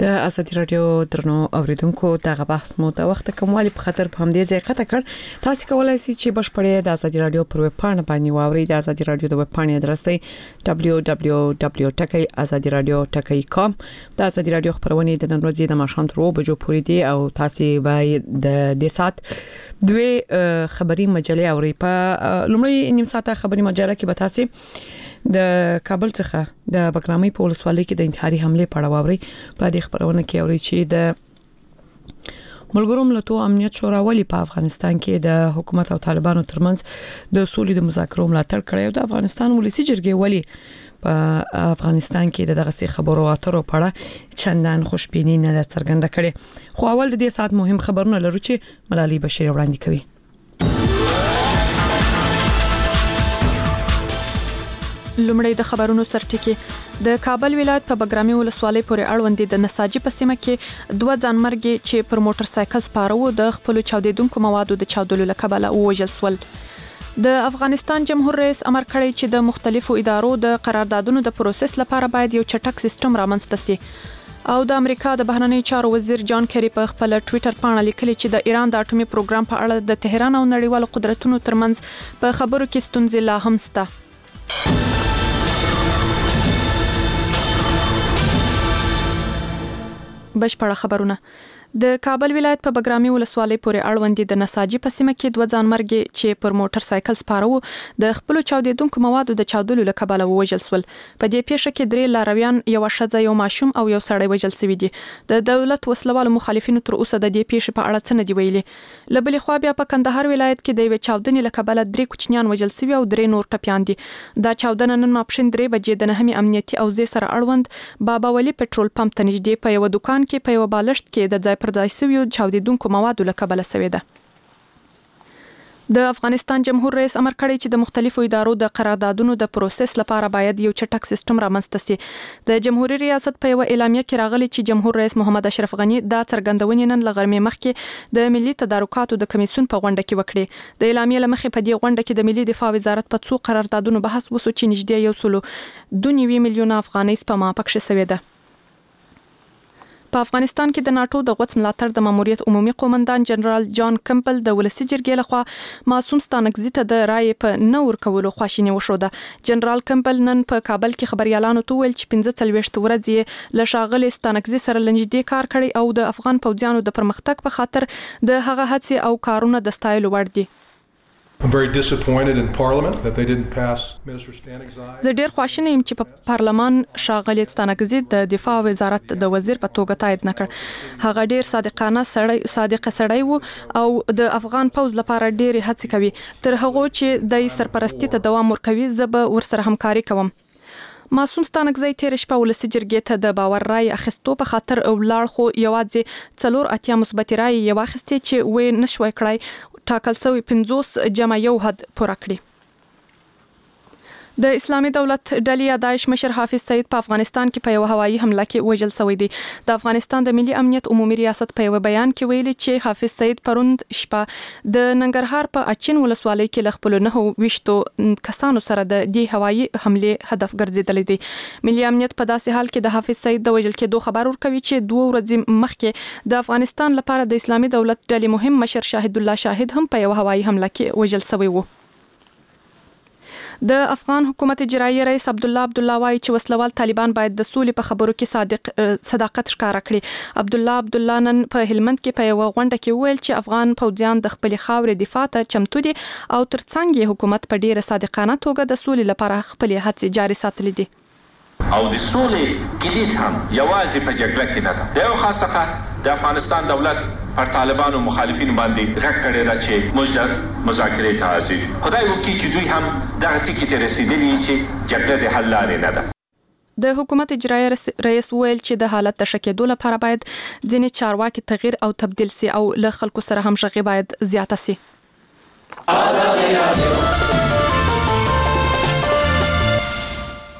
د ازادي رادیو درنو اوریدونکو دغه بحث مو د وخت کموالي په خاطر په همدې ځای قطع کړ. تاسو کولای شئ چې بشپړې د ازادي رادیو پر ویب پاڼه باندې واورئ. د ازادي رادیو د ویب پاڼې ادرس دی www.azadiradio.com. د ازادي رادیو خبرونه د نن ورځې د ماښام تر 2 بجو پورې دي او تاسو باید د سات دوه خبري مجلې اورئ. په لومړی نیم ساعته خبري مجله کې به تاسو د کابل څخه د بګرامي په ولسوالۍ کې د انتحاري حمله په اړه واوري. په دې خبرونه کې اوري چې د ملګرو ملتونو امنیت شورا ولې په افغانستان کې د حکومت او طالبانو ترمنځ د سولې د مذاکرو ملاتړ کړی او د افغانستان ولسی جرګې ولې په افغانستان کې دغه خبرو اترو په اړه چندان خوشبیني نه څرګنده کړي. خو اول د دې ساعت مهم خبرونه لرو چې ملالي بشیر وړاندې کوي. لومړی د خبرونو سرټکی. د کابل ولایت په بګرامي ولسوالۍ پورې اړوند د نساجي په سیمه کې دوه ځانمرګي چې پر موټر سایکل سپارو د خپل چاودیدونکو موادو د چاودلو لکبله ووژل شول. د افغانستان جمهور رئیس امر کړی چې د مختلفو ادارو د قراردادونو د پروسس لپاره باید یو چټک سیستم رامنځته شي. او د امریکا د بهرنیو چارو وزیر جان کری په خپل ټوئیټر باندې لیکلي چې د ایران د اټومي پروګرام په اړه د تهران او نړیوالو قدرتونو ترمنځ په خبرو کې ستونزې لا هم شته. بشپړه خبرونه. د کابل ولایت په بګرامي ولسوالۍ پورې اړوند د نساجي په سیمه کې دوه ځانمرګي چې پر موټر سایکل سپارو د خپل چاودیدونکو موادو د چاودلو لکبله ووژل شول. په دې پیښه کې 3 لارویان، یو ښځه، یو ماشوم او یو سړی وژل شوی دي. د دولت وسلوالو مخالفینو تر اوسه د دې پیښې په اړه څه نه دی ویلي. لبلې خو بیا په کندهار ولایت کې د یو چاودنې لکبله 3 کوچنیان وژل شوی او 3 نور ټپيان دي. دا چاودنه نن ماپښین 3 بجې د نهمې امنیتي او زی سره اړوند بابا ولی پټرول پمپ ته نږدې په یو دکان کې په یو بالښت کې د ځای پر ځای سویو چاودیدونکو موادو لکبله سوی ده. د افغانستان جمهور رئیس امر کړی چې د مختلفو ادارو د قراردادونو د پروسس لپاره باید یو چټک سیستم رامنځته شي. د جمهوریت ریاست په یو اعلامیه کې راغلی چې جمهور رئیس محمد اشرف غنی دا څرګندونې نن لغرمې مخکې د ملي تدارکاتو د کمیسیون په غونډه کې وکړي. د اعلامیې لمخې په دې غونډه کې د ملي دفاع وزارت په څو قراردادونو بحث وسو چې نږدې 1.2 میلیون افغانۍ سپما پکښې شوې ده. په افغانستان کې د ناتو د غوڅ ملاتړ د ماموریت عمومي قومندان جنرال جان کمپل د ولسی جرګې لخوا معصوم ستانکزي ته د رائے په نور کولو خواشینی وشوده. جنرال کمپل نن په کابل کې خبريالانو ته ویل چې 45 ورځې له شاغلي ستانکزي سره لنجدي کار کړی او د افغان پوځیانو د پرمختګ په خاطر د هغه هڅې او کارونه د ستایلو وړ دي. I'm very disappointed in Parliament that they didn't pass Minister Stanigzai. زه ډیر خواشینی یم چې په پارلمان شاغلي ستانکزي د دفاع وزارت د وزیر په توګه تایید نکړ. هغه ډیر صادق سړی وو او د افغان پوځ لپاره ډیر هڅې کوي. تر هغه چې د سرپرستی ته دوام ورکوي زه به ورسره همکاري کوم. معصوم ستانکزی تیر شپه ولسی جرګې ته د باور رائے اخیستو په خاطر ولاړ خو یوازې 4 مثبت رائے یو اخیستې چې وې نشوي کړای ټاکل شوی 50 جمع یو حد پوره کړی. د اسلامي دولت ډلې داعش مشر حافظ سعید په افغانستان کې په یو هوایي حمله کې وژل شوی دی. د افغانستان د ملي امنیت عمومي ریاست په یو بیان کې ویلي چې حافظ سعید پروند شپه د ننګرهار په اچین ولسوالۍ کې ل خپل 9 کسانو سره د دې هوایي حمله هدف ګرځیدل دي. ملي امنیت په داسې حال کې د حافظ سعید د وژل کېدو خبر ورکوي چې 2 ورځې مخکې د افغانستان لپاره د اسلامي دولت ډلې مهم مشر شاهد الله شاهد هم په یو هوایي حمله کې وژل شوی وو. د افغان حکومت اجرایی رئیس عبد الله وايي چې وسلوال طالبان باید د سولې په خبرو کې صداقت ښکارا کړي. عبد الله نن په هلمند کې په یو غونډه کې ویل چې افغان پوځیان د خپل خاورې دفاع ته چمتو دي او ترڅنګ حکومت په ډیره صادقانه توګه د سولې لپاره خپل هڅې جاري ساتلې دي. او د سولې کلید هم یوازې په جګړه کې نه ده. د یو خاصه د افغانستان دولت پر طالبانو مخالفینو باندې غږ کړی دا چې موږ د مذاکرې ته حاضر یو. خدای وکړي چې دوی هم دغه ټکي ته رسیدلي چې جګړه د حل لارې نه ده. د حکومت اجرایی رئیس ویل چې د حالت د ښه کېدو لپاره باید ځینې چارواکي تغییر او تبدیل سي او له خلکو سره همغږي باید زیاته سي.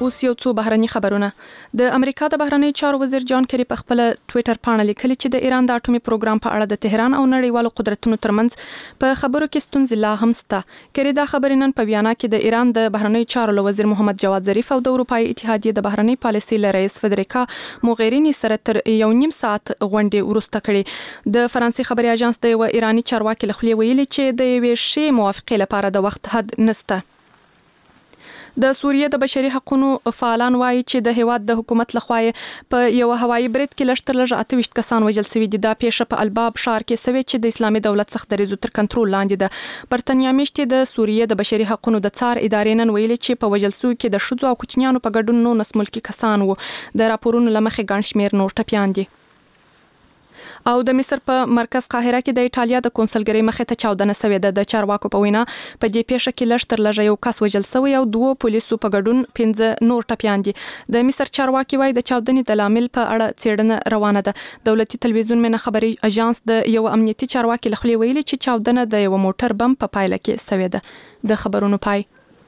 اوس یو څو بهرني خبرونه. د امریکا د بهرنی چارو وزیر جان کری په خپل ټوئیټر باندې لیکلي چې د ایران د اټومي پروګرام په اړه د تهران او نړیوالو قدرتونو ترمنځ په خبرو کې ستونزې لا هم شته. کری دا خبرې نن په ویانا کې د ایران د بهرنی چارو وزیر محمد جواد ظریف او د اروپای اتحادیې د بهرنی پالیسي رئیس فدریکا موغرینی سره تر یو نیم ساعت غونډه وروسته کړي. د فرانسې خبري اژانس د ایرانی چارواکي لخوا ویلي چې د یوې شی موافقه لپاره د وخت حد نشته. د سوریه د بشري حقوقو فعالان وایي چې د هیواد د حکومت لخوا په یو هوایي برید کې لږ 28 کسان وژل شوي دي. دا پیښه په الباب ښار کې شوې چې د اسلامي دولت څخه د ریزو تر کنټرول لاندې ده. برتانیا میشتې د سوریه د بشري حقوقو د څار ادارې نن ویلي چې په وژل شوو کې د شذو او کوچنیانو په ګډون 19 ملکی کسان وو. د راپورونو لمخې ګڼ شمېر نور ټپیان دي. او د مصر په مرکز قاهره کې د ایټالیا د کونسلګرۍ مخې ته چاودنه شوې ده. د چارواکو په وینا په دې پیښه کې لږ تر لږه یو کس وژل شوی او 2 پولیسو په ګډون 15 نور ټپیان دي. د مصر چارواکي وایي د چاودنې د لامل په اړه څېړنه روانه ده. دولتي تلویزیون مینه خبري اژانس د یو امنیتي چارواکي لخوا ویلي چې چاودنه د یو موټر بم په پایله کې شوې ده. د خبرونو پای.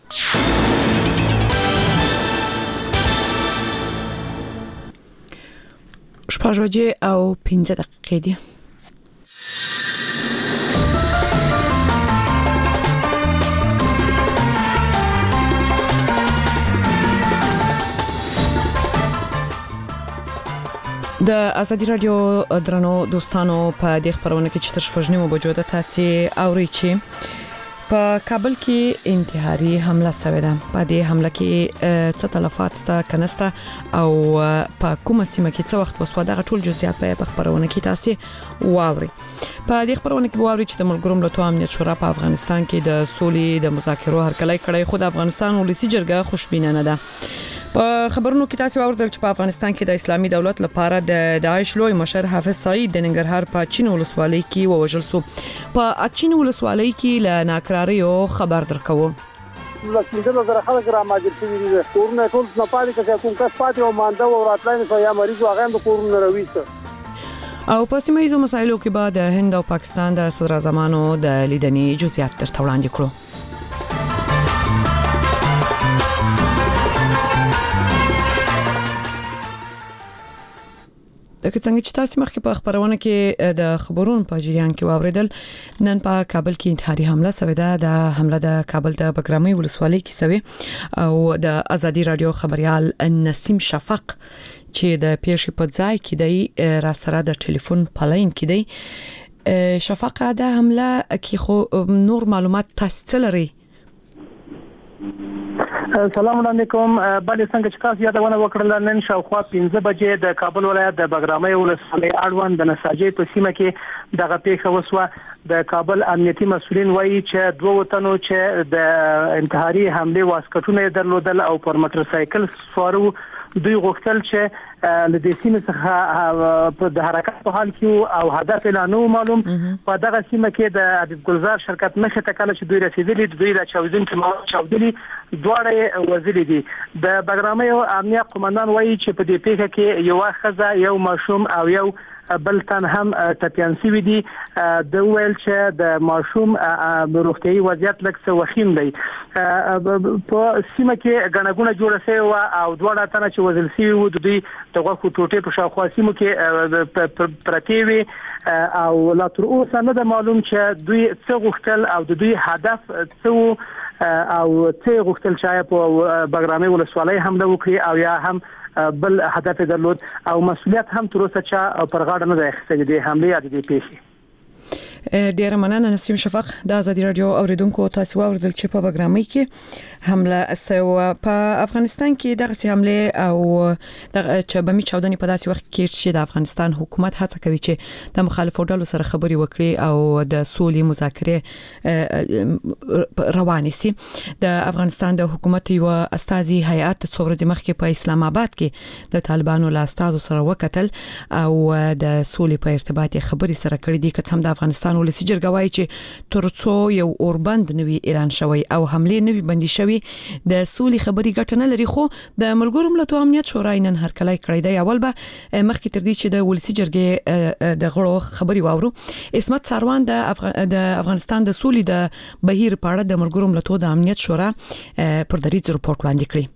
شپږ بجې او 15 دقیقې دي. د ازادي رادیو درنو دوستانو په دې خبرونه کې چې تر 8 بجو د تاسو اوري چې په کابل کې انتحاري حمله شوې ده. په دې حمله کې څه تلفات سته کنسته او په کومه سیمه کې څه وخت وسو دغه ټول جزئیات په خبرونه کې تاسو واوري. په دې خبرونه کې واوري چې د ملګرو ملتونو امنیت شورا په افغانستان کې د سولې د مذاکرو هرکلی کړی خو د افغانستان ولسی جرګه خوشبینه نه ده. په خبرونو کې تاسو واوردل چې په افغانستان کې د اسلامي دولت لپاره د داعش لوی مشر حافظ سعید د ننګرهار په چین ولسوالۍ کې ووژل شو. په چین ولسوالۍ کې له ناکراریو خبر درکوو. لکه زره خلک را ماجر شوي دي. کورونه ټول نه پاتې چې کوم کس پاتې او مانده او راتلای نو یا مریض هغه د کورونه رويسته. او په سیمه ییزو مسایلو کې بعد هند او پاکستان د صدر اعظمانو د لیدنې جزئیات درته وړاندې کړو. دغه څنګه چې تاسو مخکې په خبرونه کې د خبرونو په جریان کې واوریدل نن په کابل کې انتحاري حمله شوې ده. د حمله د کابل د بګرامي ولسوالۍ کې شوې او د ازادي رادیو خبريال نسیم شفق چې د پیښې په ځای کې دی را سره د ټلیفون پلاین کې دی. شفق د حمله کې خو نور معلومات تاسو لري؟ السلام علیکم. باندې څنګه چې تاسو یادونه وکړل نن شاوخوا 15 بجې د کابل ولایت د بګرامي ولسوالۍ اړوند د نساجي په سیمه کې دغه پیښه وسوه. د کابل امنیتي مسؤلین وایي چې دوه وطنو چې د انتحاري حمله واسکټونه درلودل او پر موټر سایکل سوارو دوی غوښتل چې له دې سیمې څخه په حرکت په حال کې او هدف لا نو معلوم. په دغه سیمه کې د عدد ګلزار شرکت مخه ته کله چې دوی رسیدلي دوی د چاودن کې چاودلي دواړه وزلي دي. د بګرامي امنیت قومندان وایي چې په دې پیښه کې یو خزه یو ماشوم او یو بل تن هم ټپيان شوي دي. د ویل چې د ماشوم روغتيایي وضعیت لکه څه وخیم دی. په سیمه کې غنغونه جوړه شوی او دواړه تنه چې وزل شوي وو د دوی دغه ټوټې په شاوخوا سیمو کې پرتیوي او لا تر اوسه نه معلوم چې دوی څه غوښتل او د دوی هدف څه او څه غوښتل چې په بګرامي ولسوالۍ حمله وکړي او یا هم بل هدف درلود او مسؤلیت هم تر اوسه چا پر غاړه نه ده اخیستې د حمله یا د پیښې. ډیر مننه نسیم شفق. د ازادي رادیو اوریدونکو تاسو اوریدل چې په بګرامي کې حمله سوه. په افغانستان کې دغه حمله او دغه چې بمي چاودنې په داسې وخت کې چې د افغانستان حکومت هڅه کوي چې د مخالفو ډلو سره خبري وکړي او د سولې مذاکره روانې سي. د افغانستان د حکومت یو استازي هیئت څو ورځې مخکې په اسلام آباد کې د طالبانو له استازو سره وکتل او د سولې په ارتباط خبري سره کړې دي. که څم د افغانستان ولسی جرګه وایي چې ترڅو یو اوربند نوي اعلان شوی او حمله نوي بندي شوی د سولې خبري ګټه نه لري. خو د ملګرو ملتونو امنیت شورا نن هرکلی کړی دی. اول به مخکې تر دې چې د ولسی جرګې د غړو خبري واورو اسمت ساروان د افغانستان د سولې د بهیر په اړه د ملګرو ملتونو د امنیت شورا پر دریځ رپورټ وړاندې کړی.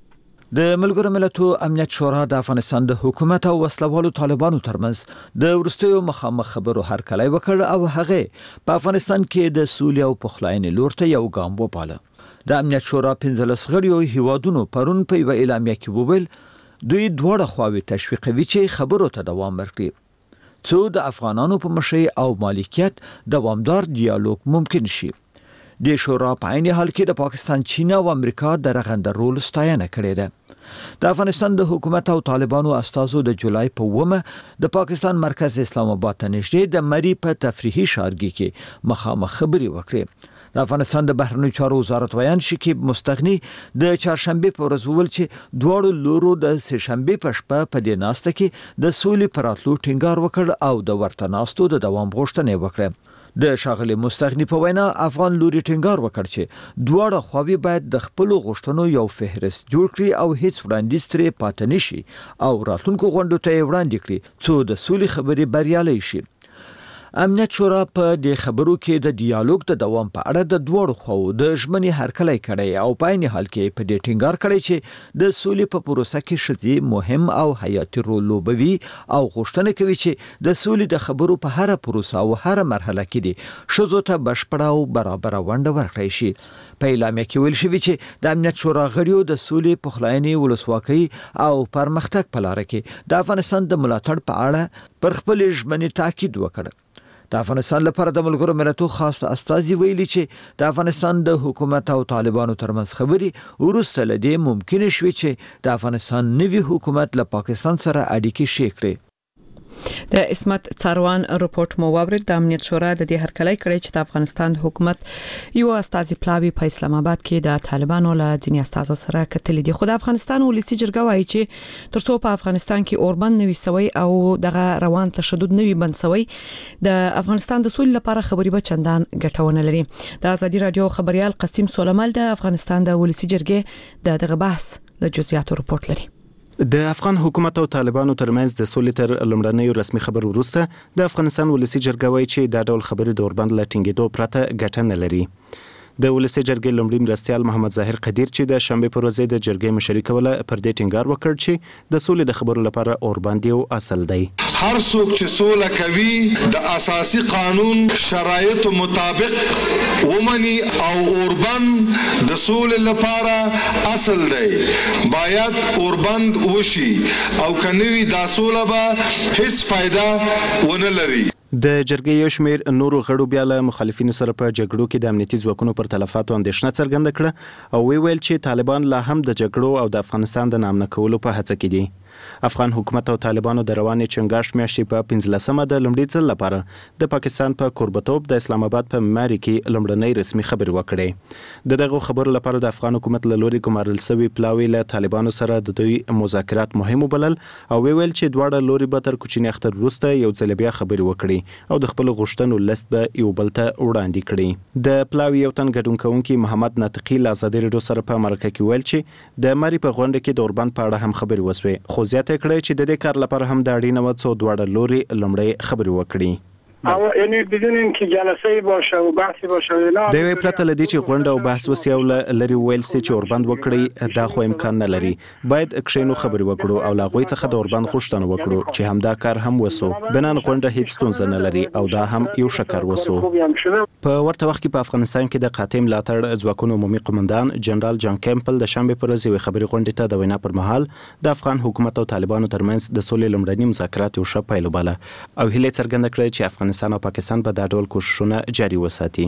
د ملګرو ملتونو امنیت شورا د افغانستان د حکومت او وسلوالو طالبانو ترمنځ د ورستیو مخامخ خبرو هرکلی وکړ او هغه په افغانستان کې د سولې او پخلاینې لور ته یو ګام وپاله. د امنیت شورا 15 غړیو هیوادونو پرون په یو اعلامیه کې وویل دوی دواړه خواوې تشویقوي چې خبرو ته دوام ورکړي څو د افغانانو په مشرۍ او مالکیت دوامدار ډیالوګ ممکن شي. د شورا په عین حال کې د پاکستان، چین او امریکا د رغنده رول ستاینه کړې ده. د افغانستان د حکومت او طالبانو استازو د جولای په 1 د پاکستان مرکز اسلام آباد ته نږدې د مری په تفریحي ښارګي کې مخامخ خبري وکړې. د افغانستان د بهرنیو چارو وزارت ویان شکیب مستغنی د چهارشنبه په ورځ وویل چې دواړو لورو د سهشنبه په شپه په دې ناسته کې د سولې پراتلو ټینګار وکړ او د ورته ناستو د دوام غوښتنه وکړه. د شاغلي مستغنی په وینا افغان لوري ټینګار وکړ چې دواړه خواوې باید د خپل غوښتنو یو فهرست جوړ کړي او هیڅ وړاندیز ترې پاتې نشي او راتلونکو غونډو ته وړاندې کړي څو د سولې خبرې بریالي شي. امنیت شورا په دې خبرو کې د ډیالوګ د دوام په اړه د دوړو خو د ژمنې هرکلی کړی او په عین حال کې په دې ټینګار کړی چې د سولې په پروسه کې ښځې مهم او حیاتي رول لوبوي او غوښتنه کوي چې د سولې د خبرو په هر پروسه او هر مرحله کې دي ښځو ته بشپړه او برابر ونډه ورکړي شي. په اعلامیه کې ویل شوی چې د امنیت شورا غړیو د سولې، پخلاینې، ولسواکۍ او پرمختګ په لار کې د افغانستان د ملاتړ په اړه پر خپل ژمنې تاکید وکړ. د افغانستان لپاره د ملګرو ملتونو خاص استازي ویلي چې د افغانستان د حکومت او طالبانو ترمنځ خبرې وروسته لدې ممکن شوي چې د افغانستان نوي حکومت له پاکستان سره اړیکې شې کړي. د اسمت څاروان رپورت مو واورید. د امنیت شورا د دې هرکلی کړی چې د افغانستان حکومت یو استازي پلاوی په اسلام آباد کې د طالبانو له ځینې استازو سره کتل دي. خو د افغانستان ولسی جرګه وايي چې ترڅو په افغانستان کې اوربند نوي سوي او دغه روان تشدد نوي بند سوي د افغانستان د سولې لپاره خبري به چندان ګټونه لري. د ازادي رادیو خبريال قاسم سولمال د افغانستان د ولسی جرګې دغه بحث له جزئیاتو رپورت لري. د افغان حکومت او طالبانو ترمنځ د سولې تر لومړنیو رسمي خبر وروسته د افغانستان ولسی جرګه وايي چې دا ډول خبرې د اوربند له ټینګېدو پرته ګټه نه لري. د ولسی جرګې لومړي مرستیال محمد ظاهر قدیر چې د شنبه پر ورځ د جرګې مشري کوله پر دې ټینګار وکړ چې د سولې د خبرو لپاره اوربند یو اصل دی. هر څوک چې سوله کوي د اساسي قانون شرایطو مطابق ومني او اوربند د سولې لپاره اصل دی. باید اوربند وشي او کنوي دا سوله به هیڅ فائدہ ونه لري. د جرګې یو شمېر نورو غړو بیا له مخالفینو سره په جګړو کې د امنیتي ځواکونو پر تلفاتو اندېښنه څرګنده کړه او ویل چې طالبان لا هم د جګړو او د افغانستان د نامنه کولو په هڅه کې دي. افغان حکومت او طالبانو د روانې چنګاښ میاشتې په 15مه د لومړي ځل لپاره د پاکستان په کوربتوب د اسلام آباد په معماري کې لومړنۍ رسمي خبرې وکړې. دغه خبرو لپاره د افغان حکومت له لوري ګمارل شوی پلاوی له طالبانو سره د دوی مذاکرات مهم وبلل او ویل چې دواړه لوري به تر کوچني اختر وروسته یو ځل بیا خبرې وکړي او د خپل غوښتنو لست به یو بل ته وړاندې کړي. د پلاوی یو تن ګډون کوونکی محمد ناطقي له ازادي رادیو سره په مرکه کې ویل چې د مری په غونډه کې د اوربند په اړه هم خبرې وسوې خو زیاته کړې چې د دې کار لپاره هم د اړینه و څو دواړه لوري لومړی خبرې وکړي. یعنی بدون اینکه جلسه باشه و بحثی باشه د یو پرته لدی چې غونډه او بحث وسی او لري ویل سي چې اوربند وکړي دا خو امکان نه لري. باید کښینو خبرې وکړو او لا غوي څخه د اوربند غوښتنه وکړو چې همدا کار هم وسو. بنان غونډه هیڅ ستونزه نه لري او دا هم یو شکر وسو. په ورته وخت کې په افغانستان کې د قاتم ملاتړ ځواکونو عمومي قومندان جنرال جان کیمپل د شنبه پر ورځ خبري غونډه ته د وینا پر مهال د افغان حکومت او طالبانو ترمنځ د سولې لومړني مذاکرات یو ښه پیل وباله او هیله څرګنده کړې چې افغانستان او پاکستان په دا ډول کوششونه جاري وساتي.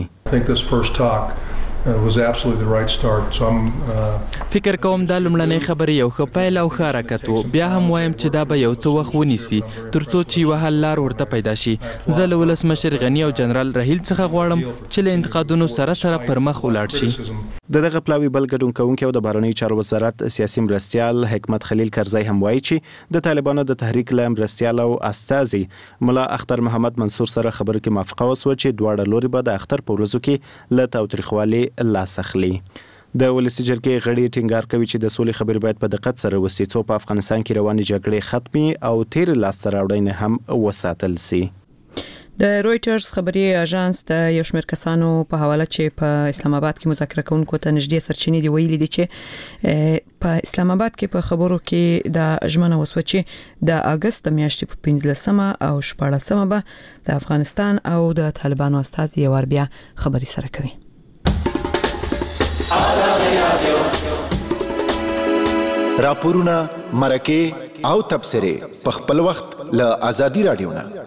فکر کوم دا لومړنۍ خبرې یو ښه پیل او ښه حرکت و. بیا هم وایم چې دا به یو څه وخت ونیسي ترڅو چې یوه حل لار ورته پیدا شي. زه له ولسمشر غني او جنرال رحیل څخه غواړم چې له انتقادونو سره سره پر مخ ولاړ شي. دغه پلاوی بل ګډون کوونکی او د بهرنیو چارو وزارت سیاسي مرستیال حکمت خلیل کرزی هم وایي چې د طالبانو د تحریک له مرستیال او استازي ملا اختر محمد منصور سره خبرو کې موافقه وسوه چې دواړه لوري به د اختر په ورځو کې له تاوتریخوالي لاس اخلي. د ولسی جرګې غړي ټینګار کوي چې د سولې خبرې باید په دقت سره وسي څو په افغانستان کې روانې جګړې ختمي او تیر لاس ته راوړنې هم وساتل سي. د رويټرز خبري اژانس د یو شمېر کسانو په حواله چې په اسلام آباد کې مذاکره کوونکو ته نږدې سرچینې دی ویلي دي چې په اسلام آباد کې په خبرو کې د ژمنه وسوه چې د اگست د میاشتې په 15 او 14 به د افغانستان او د طالبانو استازي یو بیا خبري سره کوي. راپورونه مرکه او تبصره په خپل وخت له ازادي رادیو نه.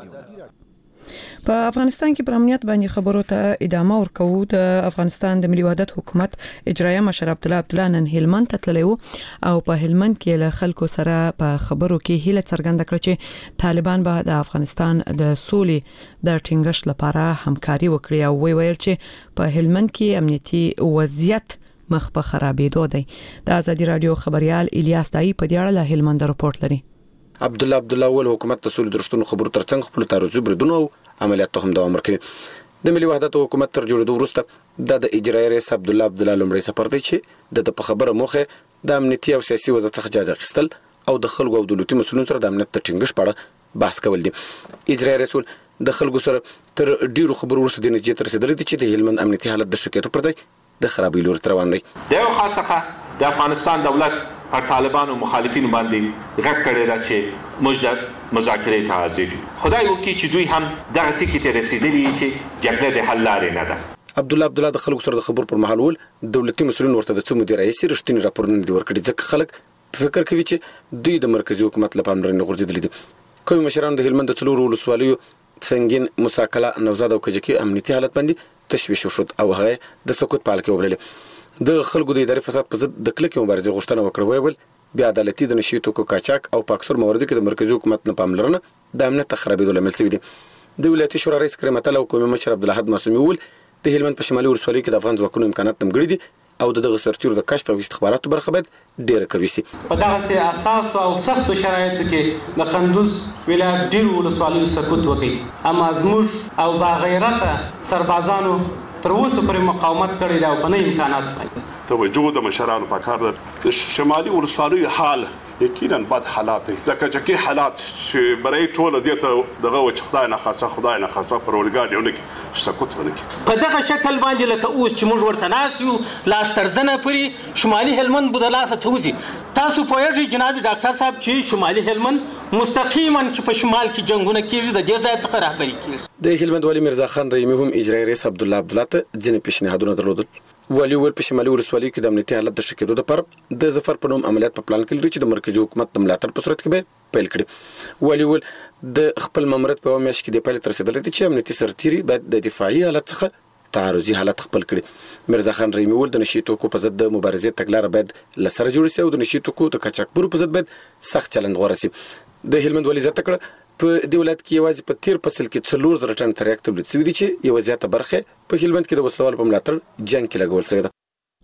په افغانستان کې پر امنیت باندې خبرو ته ادامه ورکوو. د افغانستان د ملي وحدت حکومت اجرایه مشر عبدالله نن هلمند ته تللی و او په هلمند کې له خلکو سره په خبرو کې هیله څرګنده کړه چې طالبان به د افغانستان د سولې د ټینګښت لپاره همکاري وکړي او ویل چې په هلمند کې امنیتي وضعیت مخ په خرابېدو دی. د ازادي رادیو خبريال الیاس دای په دې اړه له هلمند رپورت لري. عبدالله ول حکومت د سولې درشتونو خبرو ترڅنګ خپل تعرض بردونه او عملیات هم دوام ورکړي. د ملي وحدت حکومت تر جوړېدو وروسته د اجرایي رئیس عبدالله لومړی سفر دی چې د خبره موخه د امنیتي او سیاسي وضعیت څخه جاج اخیستل او د خلکو او دولتي مسؤلینو سره د امنیت د ټینګښت په اړه بحث کول دي. اجرایي رئیس د خلکو سره تر ډیرو خبرو وروسته د نتیجې تر رسیدلو دي چې د هلمند امنیتي حالت د شکایتو پر ځای د خرابې لور ته روان دی. د یو خاصه د افغانستان دولت پر طالبانو مخالفینو باندې غږ کړی دا چې موږ د مذاکرې ته حاضر یو. خدای وکړي چې دوی هم دغه ټکي ته رسیدلي چې جګړه د حل لارې نه ده. عبدالله د خلکو سره د خبرو پر مهال ول دولتي مسؤلین ورته د څو مدیر رئیس رښتینی راپورونه دی ورکړي ځکه خلک فکر کوي چې دوی د مرکزی حکومت لپاره پاملرنه غورځېدلې دي. کوم مشران د هلمند د څلورو ولسوالیو سنگین مساکله نوزاد او کجکی امنیتي حالت باندې تشویش وشود او هغه د سکوت پالکې وبللې. د خلکو د اداري فساد په ضد د کلکې مبارزې غوښتنه وکړه ویل بیا عدالتي د نشي توکو قاچاق او په اکثر مواردو کې د مرکزی حکومت نه پاملرنه د امنیت خرابېدو لامل شوی دی. د ولایتي شورا رئیس کریم تعالی او قومي مشر عبدالله معصومي ول د هلمند په شمالي ولسوالۍ کې د افغان ځواکونو امکانات تمګړي دي او دغه سرتیرو د کشف او استخباراتو برخه باید ډیره قوي شي. په دغه اساس او سخت شرایطو کې د قندوز ولایت ډیرو ولسوالیو سقوط وکړي اما زموږ او با غیرته سربازانو تر اوسه پرې مقاومت کړی دا په نه امکانات باندې توجه د مشرانو په کار د شمالي ولسوالیو حال یقینا بد حالات دي. د کجکی حالات چې برای ټول د ته دغه وچ خدای نه خاصه پرولګار یو نه سقوط ونکي په دغه شکل باندې لکه اوس چې موږ ورته ناست یو لاس ترزنه پوری شمالي هلمند بدلاسه چوزي. تاسو پوهیږئ جناب ډاکټر صاحب چې شمالي هلمند مستقیما چې په شمال کې جنگونه کیږي د دې ځای څخه رهبري کیږي. د هلمند والي میرزا خان رحیمي هم اجرایي رئیس عبدالله ته ځینې پیشنهادونه درلودل. والي ول په شمالي ولسوالۍ کې د امنیتي حالت د شکایتو لپاره د ظفر په نوم عملیات په پلان کې لري چې د مرکزی حکومت د ملاتړ په صورت کې به پیل کړي. والي ول د خپل ماموریت په میاشت کې د پیل تر رسیدلې چې امنیتي سرتیري باید د دفاعي حالت څخه تعرضي حالت خپل کړي. میرزا خان رحیمي ول د نشي توکو په ضد د مبارزې تګلاره باید لسره جوړ شي او د نشي توکو د قاچاقبرو په ضد باید سخت چلند غوړه شي. د هلمند والي زیاته کړه په دې ولایت کې یوازې په تیر فصل کې 4000 ټن تریاک تولید شوی دی چې یو زیاته برخه په هلمند کې د وسلوال په ملاتړ جنگ کې لګول شوی ده.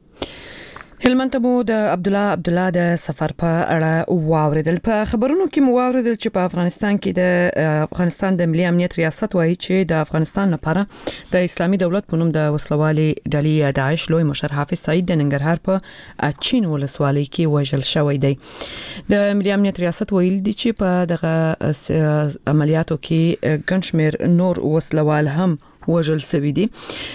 هلمند ته مو د عبدالله د سفر په اړه واوریدل. په خبرونو کې مو واوریدل چې په افغانستان کې د افغانستان د ملي امنیت ریاست وایي چې د افغانستان لپاره د اسلامي دولت په نوم د وسلوالي ډلې داعش لوی مشر حافظ سعید د ننګرهار په اچین ولسوالۍ کې وژل شوی دی. د ملي امنیت ریاست ویل دي چې په دغه عملیاتو کې ګڼ شمېر نور وسلوال هم وژل شوی دي.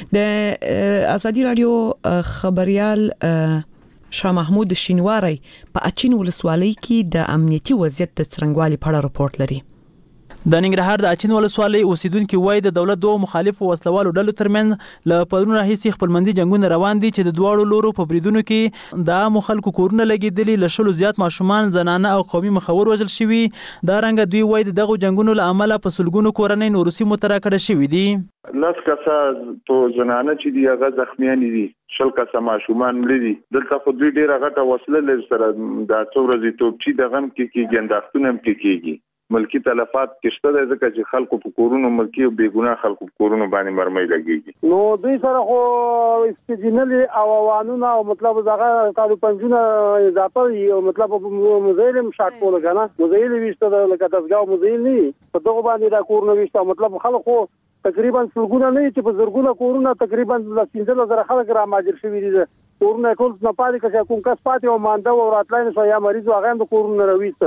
د ازادي رادیو خبريال شاه محمود شینواری په اچین ولسوالۍ کې د امنیتي وضعیت د څرنګوالي په اړه رپورت لري. د ننګرهار د اچین ولسوالۍ اوسیدونکو وایي د دولت دوه مخالفو وسلوالو ډلو ترمنځ له پرونو راهیسې خپلمندي جنگونه روان دي چې د دواړو لورو په بریدونو کې د عامو خلکو کورونه لګېدلي، له شلو زیات ماشومان، زنانه او قومي مخور وژل شوي. دا رنګه دوی وایي دغه جنگونو له امله په سلګونو کورنۍ نورو سیمو ته راکړه شوي دي. لاس کسا تو زنانه چې دی هغه زخمیان دي، شل کسا ماشومان مړي دي. دلته خو دوی ډیره غټه وسله لري سره د څو ورځې توپچی د غم کې ګنداختونه هم کېږي. ملکی تلفات کشته ده ځکه چې خلکو په کورونو ملکی او بیګناه خلکو په کورونو باندې مرمۍ لګيږي. نو دوی سره خو استجنل او وانونه او مطلب دغه کالو پنځونه اضافه یو مطلب مزیلم شاک کوله کنه مزیل وشته لکه تاسو مزیل نه په دغه باندې دا کورونه وشته مطلب خلکو تقریبا څلګونه نه چې په زرګونه کورونه تقریبا 15000 خلک را ماجر شوي دي. کورونه ټول نه پاتې کړه کوم کس پاتې او مانده او راتلای نو یا مریض هغه د کورونه رويسته.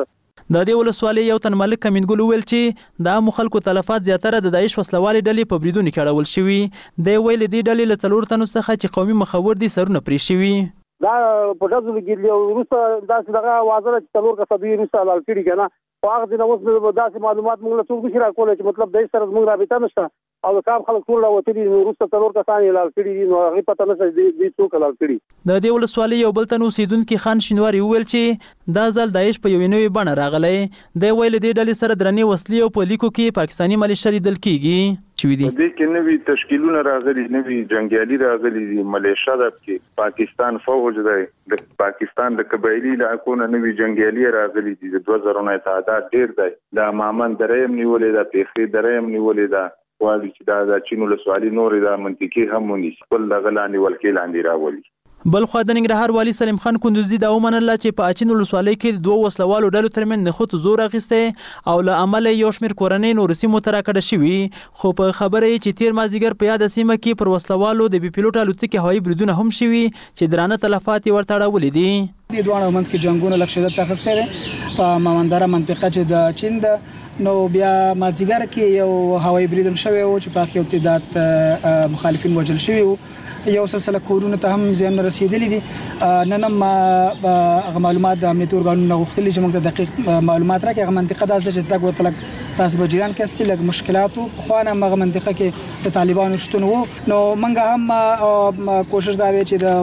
د دې ولسوالۍ یو تن ملک کمینګل ویل چې د عامو خلکو تلفات زیاتره د داعش وسلوالې ډلې په بریدونو کې اړول شوي. دی ویل دې ډلې له 4 تنو څخه چې قومي مخور دي سرونه پرې شوي. دا په تاسو کې یو روسه داسې دغه وازره چې څلور کسبي روسه لال کړي کنه په هغه دغه اوس داسې معلومات موږ له څوک نشي راکولای چې مطلب د سره موږ رابطه نشته او د کام خلک ټول راوتلي روسه څلور کسان لال کړي نو هغه پته نشي د څوک لال کړي. د دې ولسوالۍ یو بل تن اوسیدونکو خان شینواری ویل چې دا ځل داعش په یو نوې بڼه راغلی. دی ویل دې ډلې سره درنې وسلې او په لیکو کې پاکستاني ملیشه لیدل کیږي چې دي دې کې نوې تشکیلونه راغلي نوې جنگیالي راغلي دي ملیشه د پاکستان فوج دی د پاکستان د قبایلی علاقو نه نوې جنگیالي راغلي دي د 2000 نه تعداد ډیر دی د مامن درېم نیولې د پیخي درېم نیولې ده والی چې دا چینو لسوالي نورې د منطقي هم ونی خپل دغلانی ولکې لاندې راولي. بل خو د ننګرهار والی سلیم خان کندوزي دا ومنله چې په اچین ولسوالۍ کې دوه وسلوالو ډلو ترمن نخوت زور اخیسته او له عمل یو شمیر کورنۍ نور سیمو ته راکړه شوي خو په خبره چې تیر مازیګر په یاد سیمه کې پر وسلوالو د بي پیلوټ الوتکې هوایي بریدونه هم شوي چې درانه تلفات ورته اړولې دي. د دوه منځ کې جنگونه لږ شدت اخیسته ده په مامندره منطقه چې د چین د نو بیا مازیګر کې یو هوایي برید هم شوی او چې په یو تعداد مخالفین وژل شوی وو. یو سلسله کورونه ته هم زیان رسیدلې دي. نن هم معلومات د امنیتي ارګانونو غوښتل چې موږ ته دقیق معلومات راکړي. هغه منطقه داسې چې تک وتلک تاسو په جریان کې استل لږ مشکلات خو نه هغه منطقه کې د طالبانو شتون وو. نو موږ هم کوشش دا دی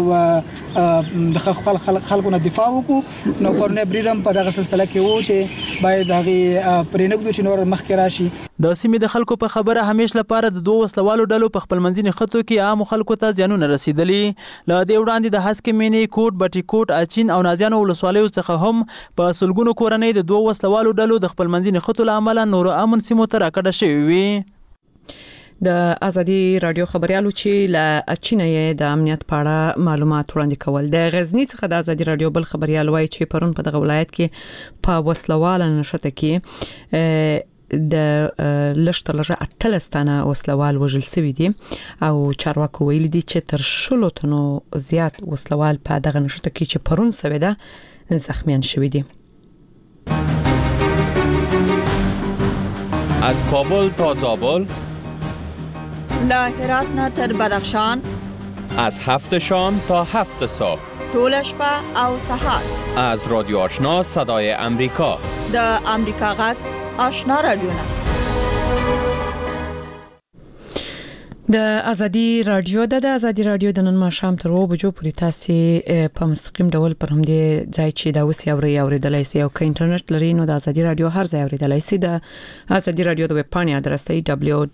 چې د خلکو نه دفاع وکړو. نو کورنۍ بریدم په دغه سلسله کې وو چې باید هغه پرېنګدو چې نور مخکې راشي. د سیمې د خلکو په خبره همیش لپاره د دوه وسلوالو ډلو په خپل منځني خطو کې عام خلکو ته زیانونه رسیدلي. له دې وړاندې د هسکې مینې کوټ بټي کوټ اچین او نازیانو ولسوالیو څخه هم په سلګونو کورنۍ د دوه وسلوالو ډلو د خپل منځني خطو له امله نور امن سیمو ته راکړه شوي وي. د ازادي رادیو خبريالو چې ل اچینې د امنیت په اړه معلومات وړاندې کول. د غزنی څخه د ازادي رادیو بل خبريال وایي چې پرون په دغه ولایت کې په وسلواله نشته کې د لشتلجه اتلستانه وسلوال وژل سوي دي او چارواکو ویلي دي چې تر 10 تنو زیات وسلوال په دغه نشته کې چې پرون سوي ده زخمیان شوي دي. از کابل تا زابل، له هرات نه تر بدخشان، از 7 شام تا 7 صبح، طول شپه او سحر، از رادیو آشنا صدای امریکا، د امریکا غږ آشنا رادیو. د ازادي رادیو د نن ماښام تر 2 بجو پورې تاسو په مستقیم ډول پر همدې ځای چې دا وسی اوریدلای شئ او که انټرنیټ لري نو د ازادي رادیو هر ځای اوریدلای شئ. د ازادي رادیو د ویب پاڼې ادرس دی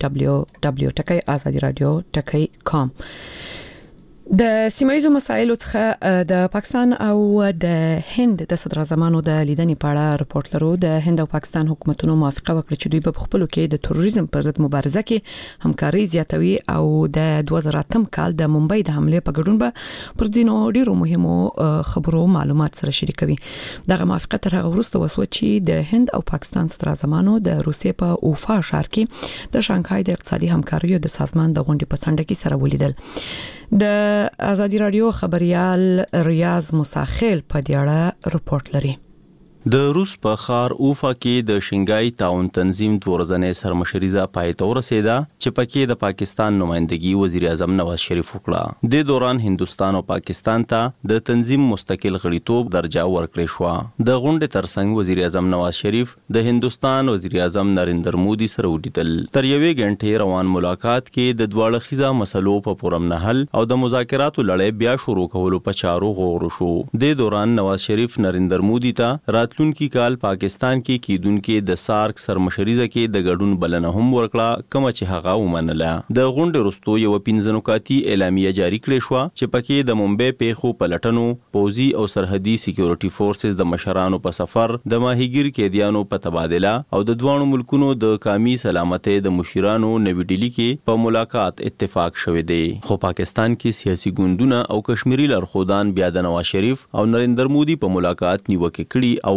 www.azadiradio.com. د سیمایي مسایلو څخه د پاکستان او د هند د صدر اعظمانو د لیدنې په اړه راپورټ لرو. د هند او پاکستان حکومتونو موافقه وکړه چې دوی په خپلو کې د تروریزم پر ضد مبارزه کې همکاري زیاتوي او د 2008 کال د ممبئی د حمله په ګډون به پر ځینو ډیرو مهمو خبرو معلومات سره شریکوي. دغه موافقه تر هغه وروسته وسو چې د هند او پاکستان صدر اعظمانو د روسیې په اوفا ښار کې د شانګهای د اقتصادي همکاریو د سازمان د غونډې په څنډه کې سره ولیدل. د ازادي رادیو خبريال ریاض مساخیل په دې اړه رپورټ لري. د روس په ښار اوفا کې د شنګای تعاون تنظیم ورځنې سرمشریزه پای ته ورسېده چې پکې د پاکستان نمائندګي وزیر اعظم نواز شریف وکړه. د دوران هندستان او پاکستان ته د تنظیم مستقل غړیتوب درجه ورکړې شو. د غونډې ترڅنګ وزیر اعظم نواز شریف د هندستان وزیر اعظم نریندر مودي سره ولیدل. تر یوې غنټې روان ملاقات کې د دواړه خيزه مسلو په پرم نه حل او د مذاکراتو لړۍ بیا شروع کولو په چارو غور شو. د دوران نواز شریف نریندر مودي ته راتلونکي کال پاکستان کې کیدونکو د سارک سرمشریزه کې د ګډون بلنه هم ورکړه کوم چې هغه ومنله. د غونډې وروسته یو 15 نکاتی اعلامیه جاری کړې شو چې پکې د ممبئی پیښو پلټنو، پوزي او سرحدي سکیورټي فورسز د مشرانو په سفر، د ماهیګیر قیدیانو په تبادله او د دوه ملکونو د قومي سلامتۍ د مشرانو نوې ډیلی کې په ملاقات اتفاق شوه دی. خو پاکستان کې سیاسي ګوندونه او کشمیری لارښودان بیا د نواز شریف او نریندر مودي په ملاقات نیوکه کړي او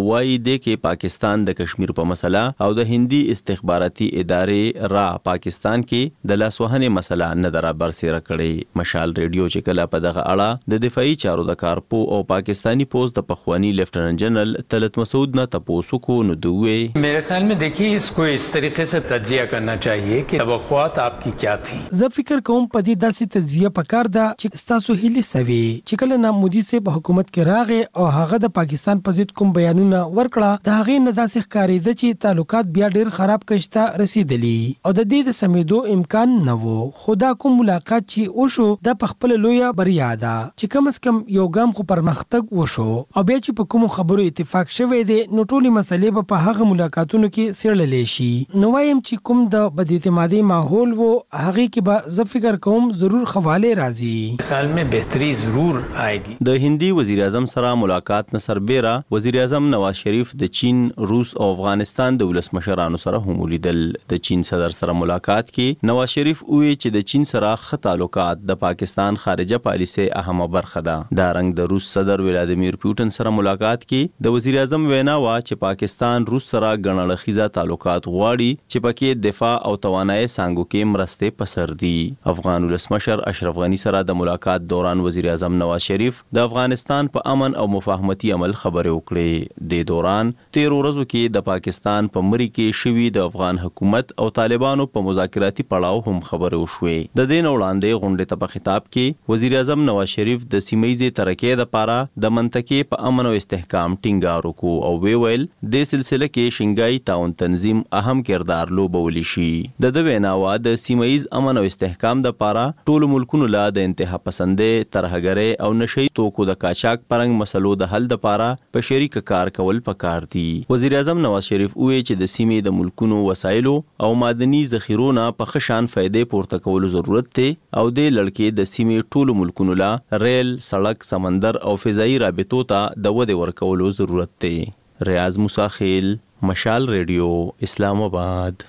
وایي د کې پاکستان د کشمیر په مسله او د هندي استخباراتي ادارې را پاکستان کې د لاسوهنې مسله نه در برسېره کړې. مشال ریډیو چې کله په دغه اړه د دفاعي چارو د کارپو او پاکستانی پوز د پخوانی لیفټننټ جنرال طلعت مسعود نه تپوسو کو نو دوی मेरे ख्याल में देखिए इसको इस तरीके से तज्जिया करना चाहिए कि तवक्कुआत आपकी क्या थी. زه فکر کوم په دې داسې تجزیه پکار ده چې تاسو هلي سوي چې کله نام مودي سه په حکومت کې راغې او هغه د پاکستان په ضد کوم بیانونه ورکړه د هغه نه داسې ښکارېده چې تعلقات بیا ډېر خراب کشته رسیدلی او د دې د سمیدو امکان نه وو. خدا کوم ملاقات چې وشو د خپل لویه بریا ده چې کم از کم یو ګام خو پرمختګ وشو او بیا چې په کوم خبرو اتفاق شوه دی نو ټولې مسلې په هغه ملاقاتونو کې سیړلې شي. نو وایم چې کوم د بد اعتمادي ماحول وو هغه کې به زه فکر کوم ضرور خواله راځي. خیال میں بهتری ضرور آئے. د هندي وزیر اعظم سره ملاقات نه سربېره وزیر اعظم نواز شریف د چین، روس او افغانستان د ولسمشرانو سره هم ولیدل. د چین صدر سره ملاقات کې نواز شریف وی چې د چین سره ښه تعلقات د پاکستان خارجه پالیسي اهمه برخه ده. دا رنګ د روس صدر ولادیمیر پوتین سره ملاقات کې د وزیر اعظم وینا وا چې پاکستان روس سره ګڼړخیزه تعلقات غواړي چې پکې دفاع او توانایي څنګه کې مرسته پسر دي. افغان ولسمشر اشرف غنی سره د ملاقات دوران وزیر اعظم نواز شریف د افغانستان په امن او مفاهمتي عمل خبرې وکړې. د دوران 13 ورځو کې د پاکستان په مری کې شوی د افغان حکومت او طالبانو په مذاکراتي پړاو هم خبرې وشوې. د دین وړاندې غونډې ته په خطاب کې وزیر اعظم نواز شریف د سیمه‌یزې ترقۍ لپاره د منطقې په امن او استحکام ټینګار وکړ او ویل د سلسله کې شنګای تعاون تنظیم اهم کردار لوبولی شي. د ویناوا د سیمه‌یز امن او استحکام د لپاره ټول ملکونو لا د انتها پسندې ترهګرۍ او نشئی توکو د قاچاق پرنګ مسلو د حل لپاره په شریک کار کول پکار دي. وزیر اعظم نواز شریف وی چې د سیمې د ملکونو وسایلو او معدني ذخیرونو په خشان فائدې پورته کول ضرورت دی او د لړکې د سیمې ټول ملکونو لا ریل، سړک، سمندر او فضائي رابطو ته د ودې ورکولو ضرورت دی. ریاض موسی خیل، مشال ریډیو، اسلام آباد.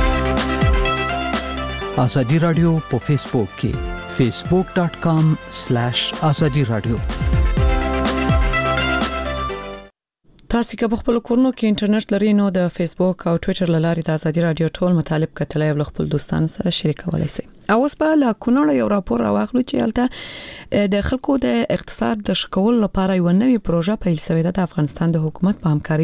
آزادی رادیو په فیسبوک کې facebook.com/azadi radio. تاسو که په خپل کورونو کې انټرنیټ لرئ نو د فیسبوک او ټوئیټر لارې د آزادی رادیو ټول مطالب کتلای او خپل دوستانو سره شریکولای شئ. او اوس په لا کونړ یو راپور راوغلو چې البته د خلکو د اقتصاد د شکول لپاره یو نوې پروژه پیل شوې ده د افغانستان د حکومت په همکاري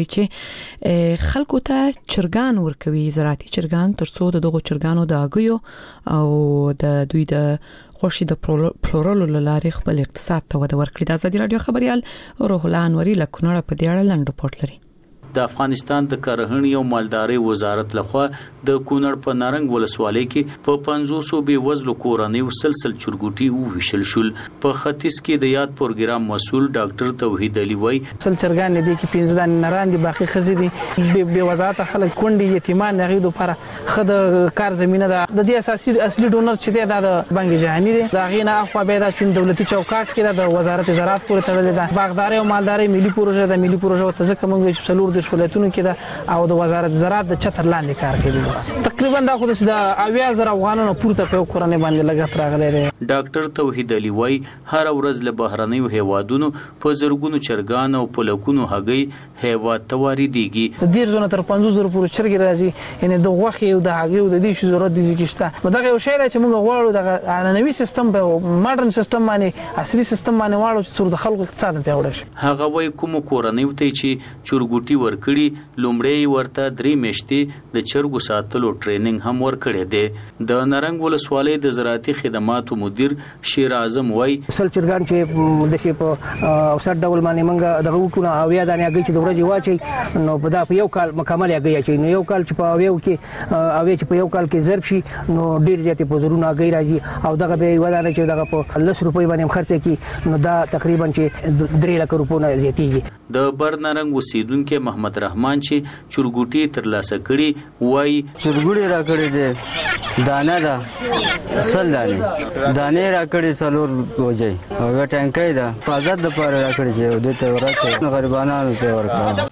چې خلکو ته چرګان ورکوي، زراعتي چرګان، ترڅو دغه چرګانو د اګیو او د دوی د خوشي د پلورلو لارې خپل اقتصاد ته وده ورکړي. د آزادی رادیو خبريال روح الله انوري له کونړ په دې اړه لاندې رپورټ لري. د افغانستان د کرهڼې او مالدارۍ وزارت لخوا د کونړ په نارنګ ولسوالۍ کې په 500 بي وزلو کورنیو سلسل چرګوټي وویشل شول. په ختیځ کې د یاد پروګرام مسول ډاکټر توحید علي وای سل چرګان دي کې 15 دان نران دي، باقي خزي دي به وزارت خلک کونډي یتیمان غوډو لپاره خد کار زمينه ده. د دې اصلي ډونر چې دی د بانک جهاني دی، دا غینه اخوا به د چون دولتي چوکاټ کې د وزارت زراعت پورې تړلې ده. باغداري او مالداري ملي پروژه د ملي پروژه ته ځکه موږ چې څلور د شولتونو کې ده او د وزارت زراعت د چتر لاندې کار کوي. تقریبا دا خو د 80,000 افغانانو پورته په کورنۍ باندې لګښت راغلی دی. ډاکټر توحید علي وای هر ورځ له بهرنیو هیوادونو په زرګونو چرګان او پلکونو هګۍ هیواد ته واردېږي. د دې زونه تر 500 پورې چرګ راځي، یعنی د غوښې او د هګۍ او د دې شی ضرورت دي چې دا یو شی چې موږ غواړو د عنعنوي سیستم په ماډرن سیستم باندې عصري سیستم باندې واړو چې د خلکو اقتصاد پیاوړی شي. هغه وای کوم کورنۍ ته چې چرګوټي ورکړي لومړی ورته 3 میاشتې د چرګو ساتلو ټریننګ هم ورکړی دی. د نارنګ ولسوالۍ د زراعتي خدماتو مدیر شیر اعظم وای سل چرګان چې د شي په اوسط ډول باندې منګه دغه وکړو او یا د هغه چې د ورځې واچي نو په دا په یو کال مکمل هغه چې نو یو کال چې په یو کې او چې په یو کال کې ضرب شي نو ډیر زیاتې په زرونه هغه راځي او دغه به ودانه چې دغه په 10 روپۍ باندې خرچه کی نو دا تقریبا چې 3 لک روپۍ نه زیاتېږي. د برنارنګ اوسیدونکو محمد رحمان چې چرګوټي ترلاسه کړي وای چرګوټي راکړي دي دانه دا اصل دانه راکړي څلور وځي او ټانکې دا پازاد د پاره راکړي چې د ته ورته غریبانو ته ورکړي.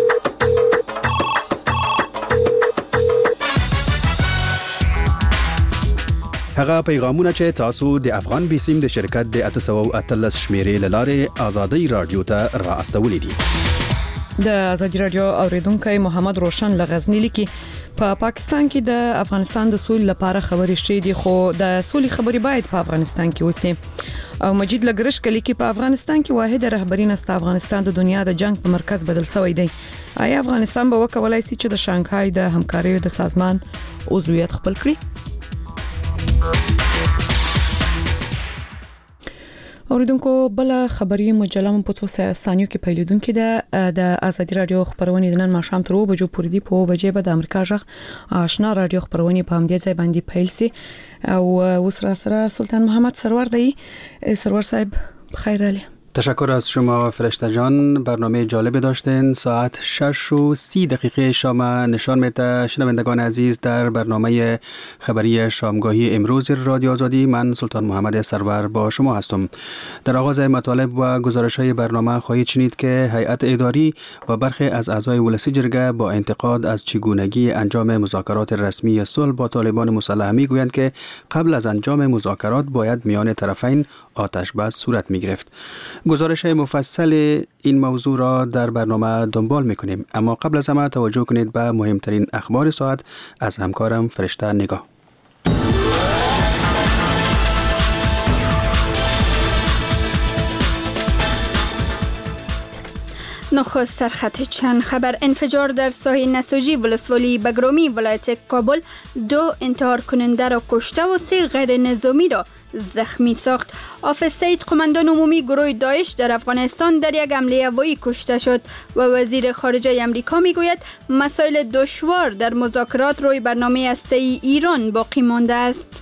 هغه پیغامونه چې تاسو د افغان بیسیم د شرکت د 813 شمیرې لاره آزادۍ رادیو ته را استولې دي. د ازادي رادیو اوریدونکو محمد روشن لغزنی لیکي په پاکستان کې د افغانستان د سولې لپاره خبرې شوې دي خو د سولې خبرې باید په افغانستان کې وسی او مجید لګرش کلی کې په افغانستان کې واحد رهبری نست افغانستان د دنیا د جنگ په مرکز بدل شوی دی آیا افغانستان به وکولای شي چې د شانګهای د همکارۍ د سازمان عضویت خپل کړي اوریدونکو بل خبري مجله په 2 ثانیو کې پیلیدونکو د ازادي رادیو خبرونه د نن ماښام تر 2 بجو پورې دی په بجې به د امریکا ژغ آشنا رادیو خبرونه په همدې ځای باندې پیل سي او سره سلطان محمد سرور دی سرور صاحب بخیر علی تشکر از شما فرشته جان. برنامه جالب داشتین. ساعت 6:30 شام نشان میده شنوندگان عزیز در برنامه خبری شامگاهی امروز رادیو آزادی من سلطان محمد سرور با شما هستم. در آغاز مطالب و گزارش‌های برنامه خواهید شنید که هیئت اداری و برخی از اعضای ولسی جرگه با انتقاد از چگونگی انجام مذاکرات رسمی صلح با طالبان مسلح میگویند که قبل از انجام مذاکرات باید میان طرفین آتش بس صورت میگرفت. گزارش مفصل این موضوع را در برنامه دنبال میکنیم، اما قبل از همه توجه کنید به مهمترین اخبار ساعت از همکارم فرشته نگاه. نخست سرخط چند خبر. انفجار در ساحل نساجی ولسوالی بگرامی ولایت کابل 2 انتحار کننده را کشته و 3 غیر نظامی را زخمی ساخت. حافظ سعید قماندان عمومی گروه داعش در افغانستان در یک حمله هوایی کشته شد و وزیر خارجه امریکا میگوید مسائل دشوار در مذاکرات روی برنامه هسته‌ای ایران باقی مانده است.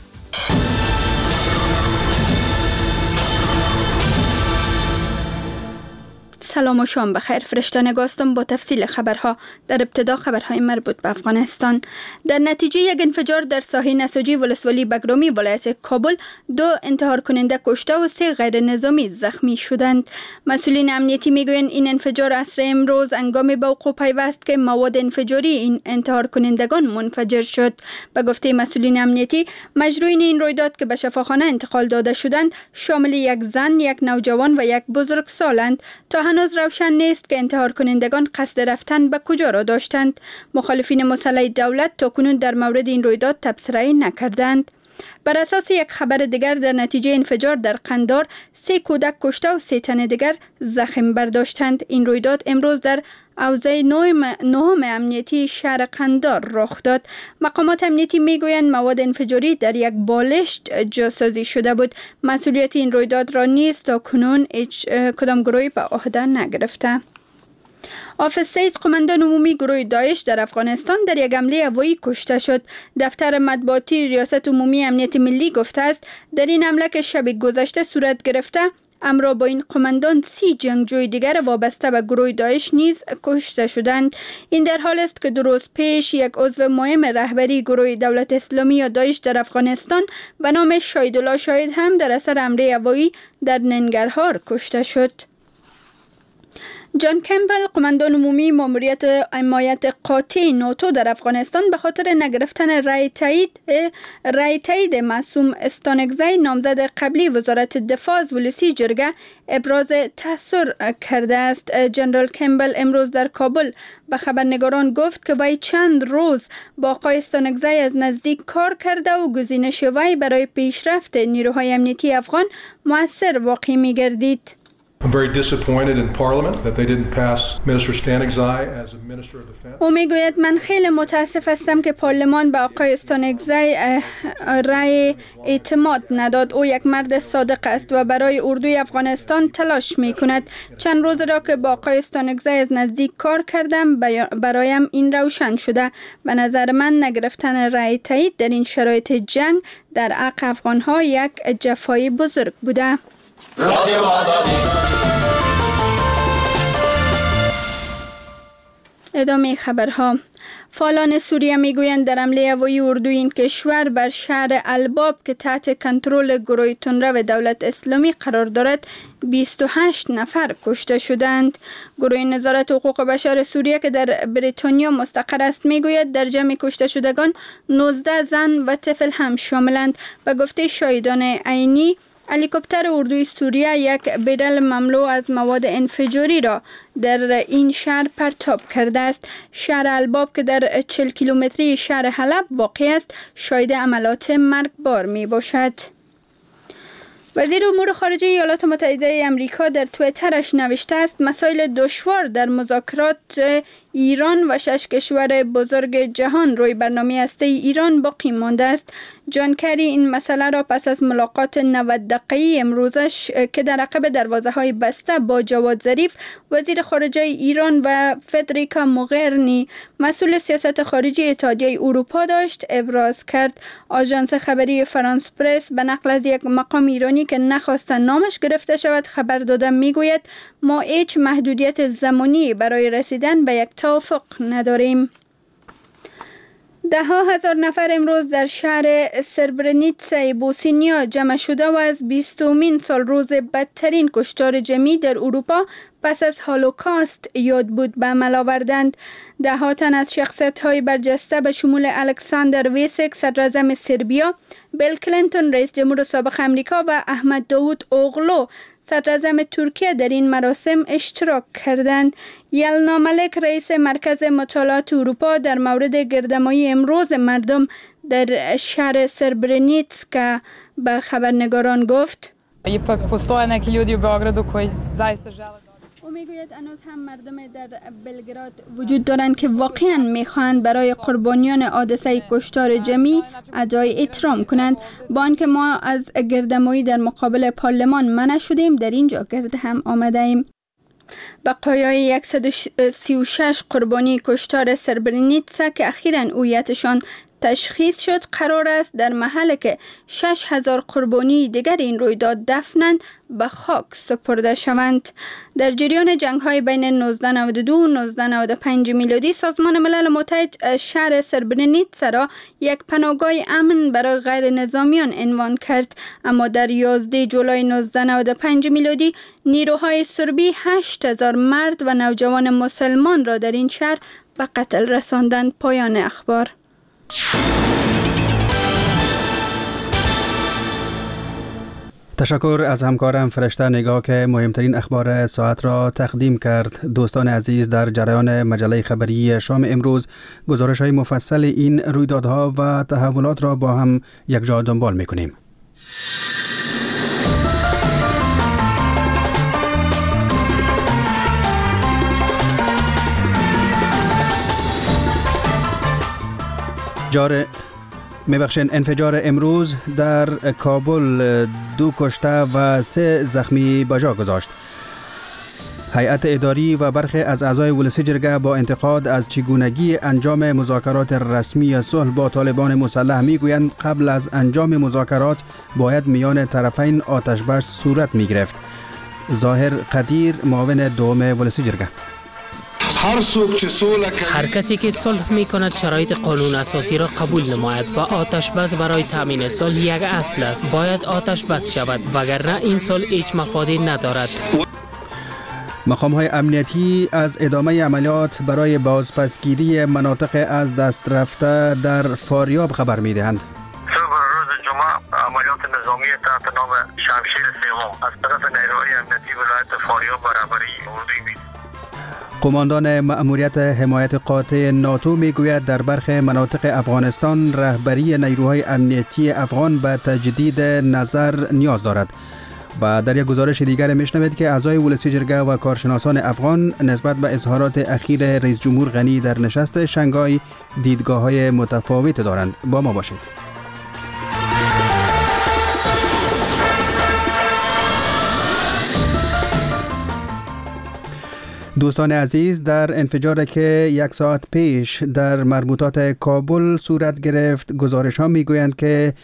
سلام و شام بخیر. فرشته نگاستم با تفصیل خبرها. در ابتدا خبرهای مربوط به افغانستان. در نتیجه یک انفجار در ساحل نساجی ولسوالی بگرامی ولایت کابل 2 انتحار کننده کشته و 3 غیر نظامی زخمی شدند. مسئولین امنیتی میگویند این انفجار عصر امروز هنگام به وقوع پیوست که مواد انفجاری این انتحار کنندگان منفجر شد. به گفته مسئولین امنیتی مجروحین این رویداد که به شفاخانه انتقال داده شدند شامل یک زن، یک نوجوان و یک بزرگسالند. تا هنوز روشن نیست که انتحار کنندگان قصد رفتن به کجا را داشتند. مخالفین مسلح دولت تاکنون در مورد این رویداد تبصره نکردند. بر اساس یک خبر دیگر در نتیجه انفجار در قندار 3 کودک کشته و 3 تن دیگر زخم برداشتند. این رویداد امروز در حوزه 9 امنیتی شهر قندار رخ داد. مقامات امنیتی میگویند مواد انفجاری در یک بالشت جاسازی شده بود. مسئولیت این رویداد را نیز تا کنون کدام گروهی به عهده نگرفته. حافظ سعید قماندان عمومی گروه داعش در افغانستان در یک حمله هوایی کشته شد. دفتر مطبوعاتی ریاست عمومی امنیت ملی گفته است در این حمله که شب گذشته صورت گرفته همراه با این قماندان 30 جنگجوی دیگر وابسته به گروه داعش نیز کشته شدند. این در حال است که 2 روز پیش یک عضو مهم رهبری گروه دولت اسلامی یا داعش در افغانستان به نام شاهدالله شاهد هم در اثر حمله هوایی در ننگرهار کشته شد. جان کمبل قماندان عمومی ماموریت حمایت قاطع ناتو در افغانستان به خاطر نگرفتن رای تایید معصوم استانکزی نامزد قبلی وزارت دفاع از ولسی جرگه ابراز تأثیر کرده است. جنرال کمبل امروز در کابل به خبرنگاران گفت که وی چند روز با آقای استانکزی از نزدیک کار کرده و گزینش وی برای پیشرفت نیروهای امنیتی افغان مؤثر واقع می گردید. I'm very disappointed in Parliament that they didn't pass Minister Stanigzai as a Minister of Defense. او میگوید من خیلی متاسف هستم که پارلمان به آقای استانکزی رای اعتماد نداد. او یک مرد صادق است و برای اردوی افغانستان تلاش میکند. چند روز را که با آقای استانکزی از نزدیک کار کردم برایم این روشن شده. به نظر من نگرفتن رای تایید در این شرایط جنگ در حق افغانها یک جفای بزرگ بوده. رادیو آزادی. ادامه خبرها. فعالان سوریه میگویند در حمله هوایی اردوی این کشور بر شهر الباب که تحت کنترل گروه تندرو دولت اسلامی قرار دارد 28 نفر کشته شدند. گروه نظارت حقوق بشر سوریه که در بریتانیا مستقر است میگوید در جمع کشته شدگان 19 زن و طفل هم شاملند. به گفته شاهدان عینی هلیکوپتر اردوی سوریه یک بیرل مملو از مواد انفجاری را در این شهر پرتاب کرده است. شهر الباب که در 40 کیلومتری شهر حلب واقع است شاهد عملیات مرگبار می باشد. وزیر امور خارجه ایالات متحده آمریکا در توییترش نوشته است مسائل دشوار در مذاکرات ایران و 6 کشور بزرگ جهان روی برنامه هسته ایران باقی مانده است. جان کری این مسئله را پس از ملاقات 90 دقیقه‌ای امروزش که در عقب دروازه‌های بسته با جواد ظریف وزیر خارجه ایران و فدریکا موغرینی مسئول سیاست خارجی اتحادیه اروپا داشت ابراز کرد. آژانس خبری فرانس پرس به نقل از یک مقام ایرانی که نخواست نامش گرفته شود خبر داده میگوید ما هیچ محدودیت زمانی برای رسیدن به یک توافق نداریم. ده ها هزار نفر امروز در شهر سربرنیتسای بوسنیا جمع شده و از 20مین سال روز بدترین کشتار جمعی در اروپا پس از هولوکاست یاد بود به عمل آوردند. ده ها تن از شخصیت‌های برجسته به شمول الکساندر ویسک صدراعظم سربیا، بیل کلینتون رئیس جمهور سابق آمریکا و احمد داوود اوغلو صدراعظم ترکیه در این مراسم اشتراک کردند. یلنا ملک رئیس مرکز مطالعات اروپا در مورد گردمایی امروز مردم در شهر سربرنیتسکا به خبرنگاران گفت او میگوید هنوز هم مردم در بلگراد وجود دارند که واقعا میخواهند برای قربانیان حادثه کشتار جمعی ادای احترام کنند. با آنکه ما از گردمایی در مقابل پارلمان منع شدیم در اینجا گرد هم آمده ایم. بقایای 136 قربانی کشتار سربرنیتسا که اخیراً هویتشان تشخیص شد قرار است در محلی که 6000 قربانی دیگر این رویداد دفنند به خاک سپرده شوند. در جریان جنگ‌های بین 1992 و 1995 میلادی سازمان ملل متحد شهر سربرنیتسا را یک پناهگاه امن برای غیر نظامیان عنوان کرد، اما در 11 جولای 1995 میلادی نیروهای سربی 8000 مرد و نوجوان مسلمان را در این شهر به قتل رساندند. پایان اخبار. تشکر از همکارم فرشته نگاه که مهمترین اخبار ساعت را تقدیم کرد. دوستان عزیز، در جریان مجله خبری شام امروز گزارش های مفصل این رویدادها و تحولات را با هم یک جا دنبال می‌کنیم. انفجار امروز در کابل 2 کشته و 3 زخمی به جا گذاشت. هیئت اداری و برخی از اعضای ولسی جرگه با انتقاد از چگونگی انجام مذاکرات رسمی صلح با طالبان مسلح میگویند قبل از انجام مذاکرات باید میان طرفین آتش بس صورت میگرفت. ظاهر قدیر، معاون دوم ولسی جرگه: هر کسی که صلح می کند شرایط قانون اساسی را قبول نماید و آتش بس برای تامین صلح یک اصل است. باید آتش بس شود وگرنه این صلح هیچ مفادی ندارد. مقام‌های امنیتی از ادامه عملیات برای بازپسگیری مناطق از دست رفته در فاریاب خبر می‌دهند. روز جمعه عملیات نظامی تحت نام شمشیر سوم از طرف نیروهای امنیتی ولایت فاریاب برابری اردوی قماندان مأموریت حمایت قاطع ناتو میگوید در برخی مناطق افغانستان رهبری نیروهای امنیتی افغان به تجدید نظر نیاز دارد. و در یک گزارش دیگر میشنوید که اعضای ولسی جرگه و کارشناسان افغان نسبت به اظهارات اخیر رئیس جمهور غنی در نشست شنگهای دیدگاه‌های متفاوت دارند. با ما باشید. دوستان عزیز، در انفجاری که 1 ساعت پیش در مربوطات کابل صورت گرفت، گزارش ها میگویند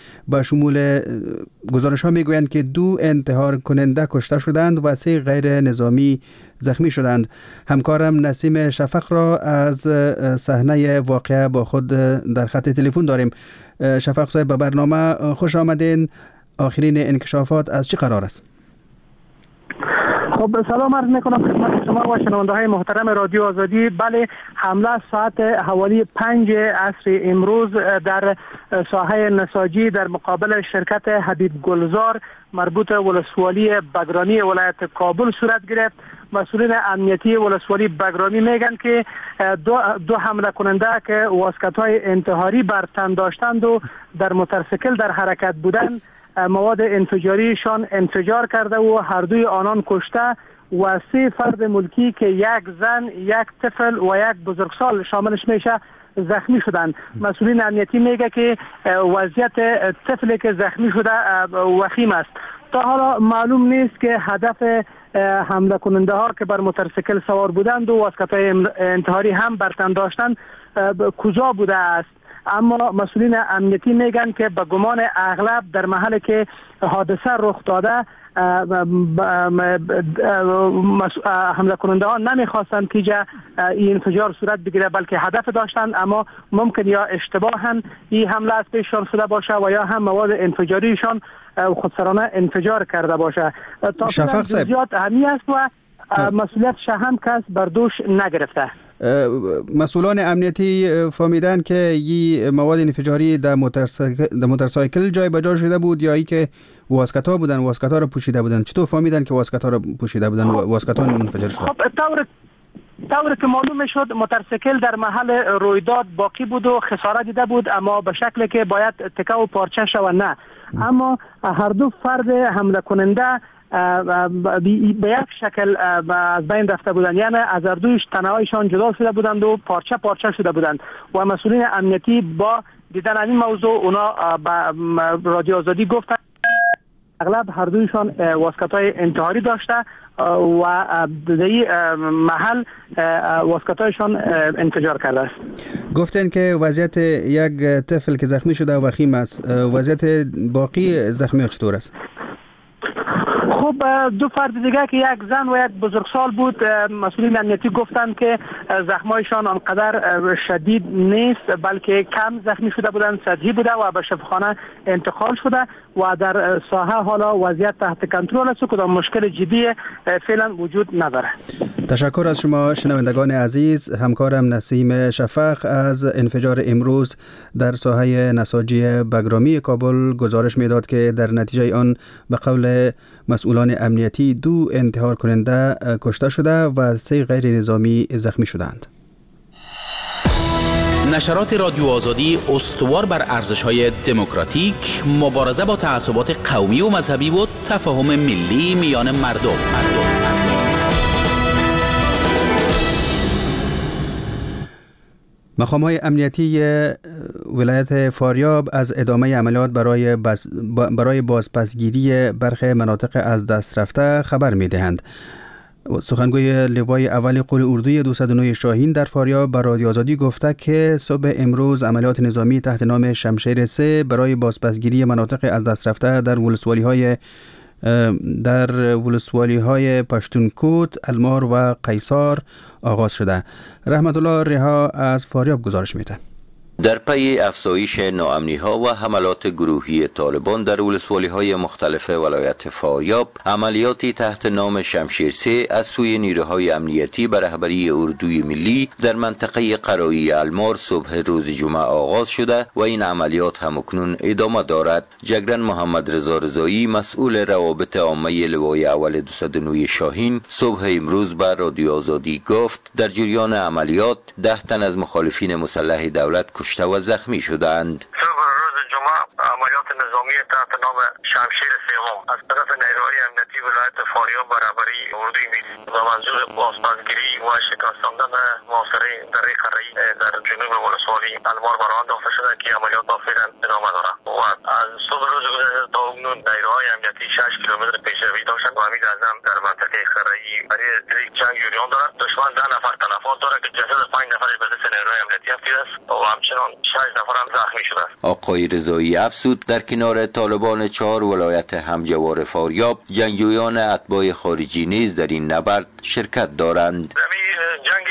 که 2 انتحار کننده کشته شدند و 3 غیر نظامی زخمی شدند. همکارم نسیم شفق را از صحنه واقعه با خود در خط تلفن داریم. شفق صاحب، به برنامه خوش آمدین. آخرین انکشافات از چه قرار است؟ خب سلام عرض میکنم خدمت شما و شنونده های محترم رادیو آزادی. بله، حمله ساعت حوالی 5 عصر امروز در ساحه نساجی در مقابل شرکت حبیب گلزار مربوط ولسوالی بگرانی ولایت کابل صورت گرفت. مسئولین امنیتی ولسوالی بگرانی میگن که دو حمله کننده که واسکت‌های انتحاری بر تن داشتند و در موتورسیکل در حرکت بودند مواد انفجاریشان انفجار کرده و هر دوی آنان کشته و 3 فرد ملکی که یک زن، یک طفل و یک بزرگسال شاملش میشه زخمی شدند. مسئولین امنیتی میگه که وضعیت طفلی که زخمی شده وخیم است. تا حالا معلوم نیست که هدف حمله کننده ها که بر موتورسیکل سوار بودند و واسکت‌های انتحاری هم بر تن داشتند کجا بوده است. اما مسئولین امنیتی میگن که به گمان اغلب در محلی که حادثه رخ داده حمله کننده ها نمیخواستند که این انفجار صورت بگیره، بلکه هدف داشتند، اما ممکن یا اشتباها این حمله از پیششان شده باشه و یا هم مواد انفجاریشان خودسرانه انفجار کرده باشه. شفق صاحب زیاد اهمی است و مسئولیت هم کس بر دوش نگرفته. مسئولان امنیتی فهمیدن که این مواد انفجاری در موتورسایکل جای به جای شده بود یا ای که واسکت‌ها بودن، واسکت‌ها رو پوشیده بودن؟ چطور فهمیدن که واسکت‌ها رو پوشیده بودن و واسکت‌ها منفجر شد؟ خب طور که معلوم شد موتورسیکل در محل رویداد باقی بود و خسارت دیده بود، اما به شکلی که باید تکه و پارچه شود نه. اما هر دو فرد حمله کننده به یک شکل از بین رفته بودند، یعنی از هر دویش تنهایشان جدا شده بودند و پارچه پارچه شده بودند و مسئولین امنیتی با دیدن این موضوع اونا به رادیو آزادی گفتند اغلب هر دویشان واسکت‌های انتحاری داشته و در این محل واسکت‌هایشان انفجار کرده است. گفتن که وضعیت یک طفل که زخمی شده وخیم است، وضعیت باقی زخمی ها چطور است؟ خب 2 فرد دیگه که یک زن و یک بزرگسال بود، مسئولین امنیتی گفتند که زخمایشان آنقدر شدید نیست بلکه کم زخمی شده بودند، سطحی بوده و به شفاخانه انتقال شده و در ساحه حالا وضعیت تحت کنترل است و کدام مشکل جدی فعلا وجود نداره. تشکر از شما شنوندگان عزیز. همکارم نسیم شفق از انفجار امروز در ساحه نساجی بگرامی کابل گزارش میداد که در نتیجه آن به قول مسئولان امنیتی 2 انتحار کننده کشته شده و 3 غیر نظامی زخمی شدند. نشرات رادیو آزادی استوار بر ارزش‌های دموکراتیک، مبارزه با تعصبات قومی و مذهبی و تفاهم ملی میان مردم. مقام‌های امنیتی ولایت فاریاب از ادامه عملیات برای بازپسگیری برخی مناطق از دست رفته خبر می‌دهند. سخنگوی لوای اول قول اردوی 209 شاهین در فاریاب به رادیو آزادی گفته که صبح امروز عملیات نظامی تحت نام شمشیر 3 برای بازپسگیری مناطق از دست رفته در ولسوالی‌های پشتونکوت، المار و قیصار آغاز شده. رحمت الله رها از فاریاب گزارش میده. در پی افزایش ناامنی‌ها و حملات گروهی طالبان در ولسوالی‌های مختلف ولایت فاریاب، عملیاتی تحت نام شمشیر 3 از سوی نیروهای امنیتی به رهبری اردوی ملی در منطقه قرایی المار صبح روز جمعه آغاز شده و این عملیات همکنون ادامه دارد. جگرن محمد رضا رضایی مسئول روابط عامه لوای اول 209 شاهین صبح امروز به رادیو آزادی گفت در جریان عملیات 10 تن از مخالفین مسلح دولت کشته و زخمی شدند. صبح روز جمعه عملیات نظامی تحت نام شمشیر 3 از طرف نیروهای امنیتی ولایت فاریاب برابری اردوی ملی و منظور بازپسگیری و شکستاندن محاصره دره قرایی در جنوب ولسوالی المار بر آن انداخته شده که عملیات فعلا ادامه دارد و از صبح روز گذشته تا اکنون نیروهای امنیتی 6 کیلومتر پیشروی داشتند و امید اعظم در منطقه قرایی برای جنگ جریان دارد. دشمن 10 نفر تلفات دارد که جسد 5 نفر به دست نیروهای امنیتی افتیده است و همچنان 6 نفر هم زخمی شده است. آقای رضایی افزود در کنار طالبان 4 ولایت همجوار فاریاب جنگجویان اتباع خارجی نیز در این نبرد شرکت دارند. جنگی که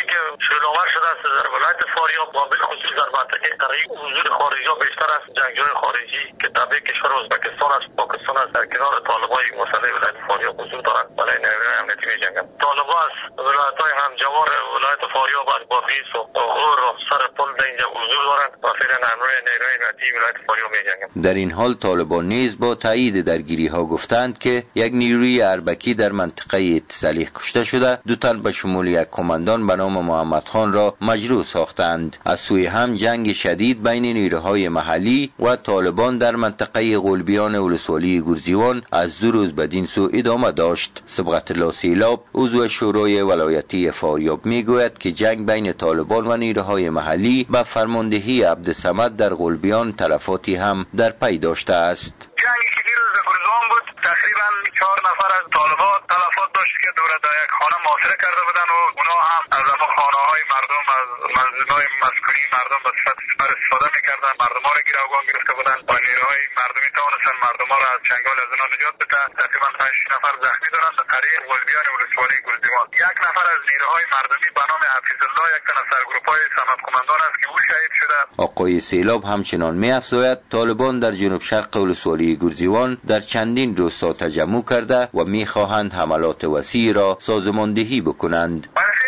شورآور شده است در ولایت فاریاب و بالخصوص در منطقه قرهی حضور خارجی‌ها بیشتر است. جنگجوی خارجی که تابع کشور ازبکستان است، پاکستان است، در کنار طالبان مسلح ولایت فاریاب حضور دارند و نیروهای امنیتی می‌جنگند. طالبان از ولایت‌های همجوار ولایت فاریاب از بادغیس و غور و سر پل اینجا حضور دارند و فعلا نیروهای امنیتی ولایت فاریاب می‌جنگند. در این حال طالبان نیز با تایید درگیری‌ها گفتند که یک نیروی اربکی در منطقه اتصالی کشته شده، دو تن به شمول یک کماندان به نام محمد خان را مجروح ساختند. از سوی هم جنگ شدید بین نیروهای محلی و طالبان در منطقه قلبیان ولسوالی گرزیوان از دو روز بدین سو ادامه داشت. صبغت الله سیلاب عضو شورای ولایتی فاریاب میگوید که جنگ بین طالبان و نیروهای محلی به فرماندهی عبدالصمد در قلبیان تلفاتی هم در پی داشته است. جنگی که دیروز در گرزیوان بود تقریبا 4 نفر از طالبان تلفات داشت که دوره در یک خانه محاصره کرده بودن و اونا هم از خانه های مردم از منزل‌های مسکونی مردم به صفت سپر استفاده می‌کردن. مردم‌ها را گروگان گرفته بودن و نیروهای مردمی توانستن مردم‌ها را از چنگال از اونا نجات بدن. تقریبا 5 نفر زخمی دارند در قریه قلبیان ولسوالی گرزیوان. یک نفر از نیروهای مردمی به نام حفیظ الله، یک تن از سرگروپ‌های صمد قماندان است که او شهید شده. آقای سیلاب همچنان می‌افزاید طالبان در جنوب شرق ولسوالی گرزیوان در چندین روستا تجمع کرده و می‌خواهند حملات وسیع را سازماندهی بکنند.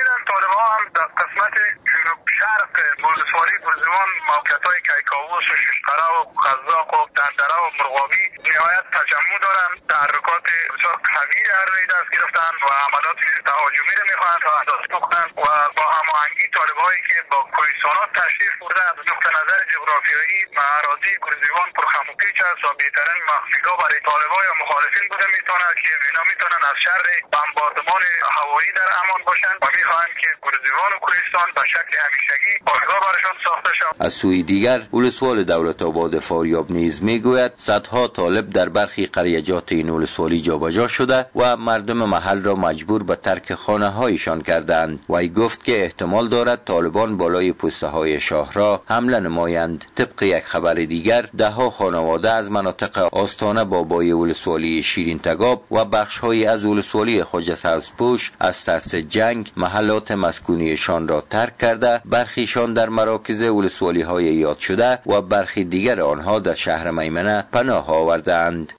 در قسمت جنوب شرق ولسوالی گرزیوان موقعیت‌های کیکاووس و ششقره و قزاق و دندره و مرغابی نهایت تجمع دارند. تحرکات بسیار قوی روی دست گرفتند و عملیات تهاجمی را می‌خواهند تا اندازه بکنند و با هماهنگی طالب‌هایی که با کوهستانات تشریف برده از نقطه نظر جغرافیایی اراضی گرزیوان پرخم و پیچ است و بهترین مخفیگاه برای طالبان یا مخالفین بوده میتواند که اینا میتونن از شر بمباردمان هوایی در امان باشند و میخواهند که گرزیوان و کوهستان به شکل همیشگی پایگاه برشان ساخته شود. از سوی دیگر ولسوال دولت آباد فاریاب نیز میگوید صدها طالب در برخی قریجات این ولسوالی جابجا شده و مردم محل را مجبور به ترک خانه هایشان کردند. وی گفت که احتمال دارد طالبان بالای پوسته های شاهراه حمله نمایند. طبق یک خبر دیگر دهها خانواده از مناطق آستانه بابای ولسوالی شیرین تگاب و بخش‌های از ولسوالی خواجه سبزپوش از ترس جنگ محلات مسکونیشان را ترک کرده، برخیشان در مراکز ولسوالی‌های یاد شده و برخی دیگر آنها در شهر میمنه پناه آوردند.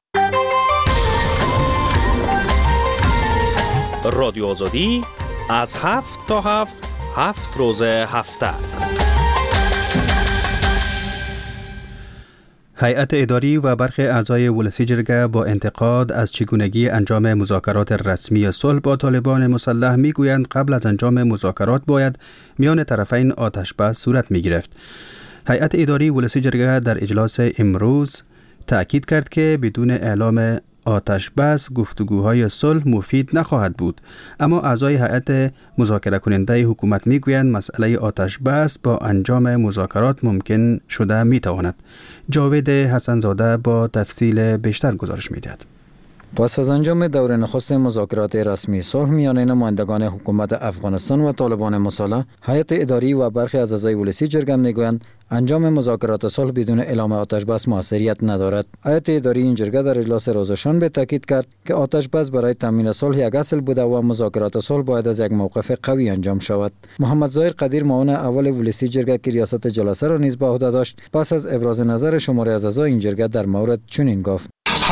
رادیو آزادی از 7 تا 7 روز هفته. هیئت اداری و برخی اعضای ولسی جرگه با انتقاد از چگونگی انجام مذاکرات رسمی صلح با طالبان مسلح میگویند قبل از انجام مذاکرات باید میان طرفین آتش بس صورت میگرفت. هیئت اداری ولسی جرگه در اجلاس امروز تأکید کرد که بدون اعلام آتش بس گفتگوهای صلح مفید نخواهد بود، اما اعضای هیئت مذاکره کننده حکومت میگویند مسئله آتش بس با انجام مذاکرات ممکن شده میتواند. جاوید حسن زاده با تفصیل بیشتر گزارش میدهد. پس از انجام دور نخست مذاکرات رسمی صلح میان نمایندگان حکومت افغانستان و طالبان مسلح، هیئت اداری و برخی از اعضای ولسی جرگه میگویند انجام مذاکرات صلح بدون اعلام آتش بس موثریت ندارد. هیئت اداری این جرگه در اجلاس روزشنبه تاکید کرد که آتش بس برای تامین صلح یک اصل بوده و مذاکرات صلح باید از یک موقف قوی انجام شود. محمد ظاهر قدیر معاون اول ولسی جرگه که ریاست جلسه را نیز به عهده داشت، پس از ابراز نظر شماره از اعضای این جرگه در مورد چنین گفت: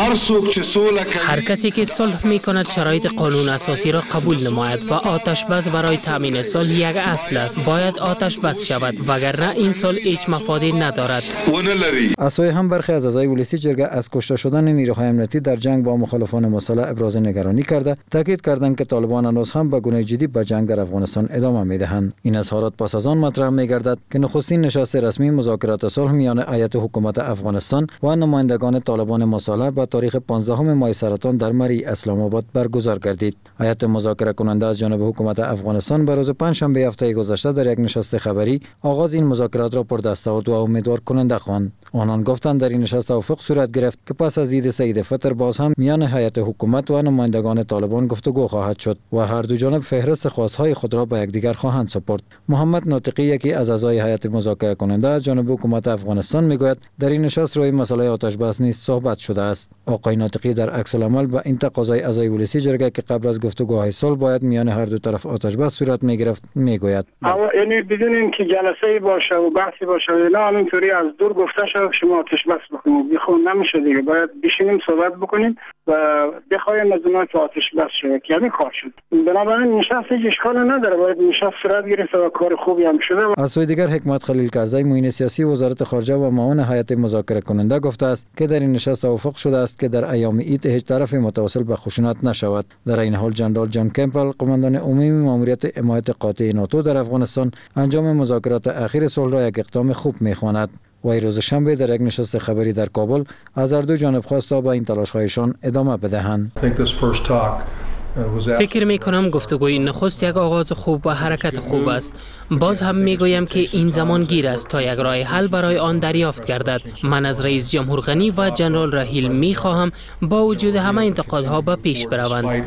هر کسی که صلح می کند شرایط قانون اساسی را قبول نماید و آتش بس برای تامین صلح یک اصل است. باید آتش بس شود وگرنه این صلح هیچ مفادی ندارد. از سوی هم برخی از اعضای ولسی جرگه از کشته شدن نیروهای امنیتی در جنگ با مخالفان مسلح ابراز نگرانی کرده، تاکید کردند که طالبان هنوز هم به گونه جدی به جنگ در افغانستان ادامه میدهند. این اظهارات پس از آن مطرح میگردد که نخستین نشست رسمی مذاکرات صلح میان هیئت حکومت افغانستان و نمایندگان طالبان مسلح با تاریخ 15 ماه سرطان در مری اسلام آباد برگزار گردید. هیئت مذاکره کننده از جانب حکومت افغانستان به روز پنجشنبه هفته گذشته در یک نشست خبری آغاز این مذاکرات را پردستاورد و امیدوار کننده خواند. آنان گفتند در این نشست توافق صورت گرفت که پس از عید سید فطر باز هم میان هیئت حکومت و نمایندگان طالبان گفتگو خواهد شد و هر دو جانب فهرست خواستهای خود را به یکدیگر خواهند سپرد. محمد ناطقی یکی از اعضای هیئت مذاکره کننده از جانب حکومت افغانستان میگوید در این نشست روی مسئله آتش بس نیز صحبت شده است. است. آقای ناطقی در عکس العمل به این تقاضای اعضای ولسی جرگه که قبل از گفتگوهای صلح باید میان هر دو طرف آتش بس صورت میگرفت میگوید. یعنی بدون اینکه جلسه باشه و بحثی باشه نه همینطوری از دور گفته شد شما آتش بس بکنید بخون نمیشه دیگه. باید بشینیم صحبت بکنیم و بخوایم از اونها که آتش بس شده که همین کار شد. بنابراین نشست هیچ اشکال نداره. باید نشست صورت گرفته و کار خوبی هم شده. از سوی دیگر حکمت خلیل کرزی معین سیاسی وزارت خارجه و معاون هیئت مذاکره کننده گفته است که در این نشست توافق شده است که در ایام عید هیچ طرف متوسل به خشونت نشود. در این حال جنرال جان کمپل قماندان عمومی ماموریت حمایت قاطع ناتو در افغانستان انجام مذاکرات اخیر صلح را یک اقدام خوب می‌خواند. وی روز شنبه در یک نشست خبری در کابل از هر دو جانب خواست تا به این تلاش‌هایشان ادامه بدهند. فکر می کنم گفتگوی نخست یک آغاز خوب و حرکت خوب است. باز هم می گویم که این زمان گیر است تا یک راه حل برای آن دریافت گردد. من از رئیس جمهور غنی و جنرال رحیل می خواهم با وجود همه انتقادها به پیش بروند.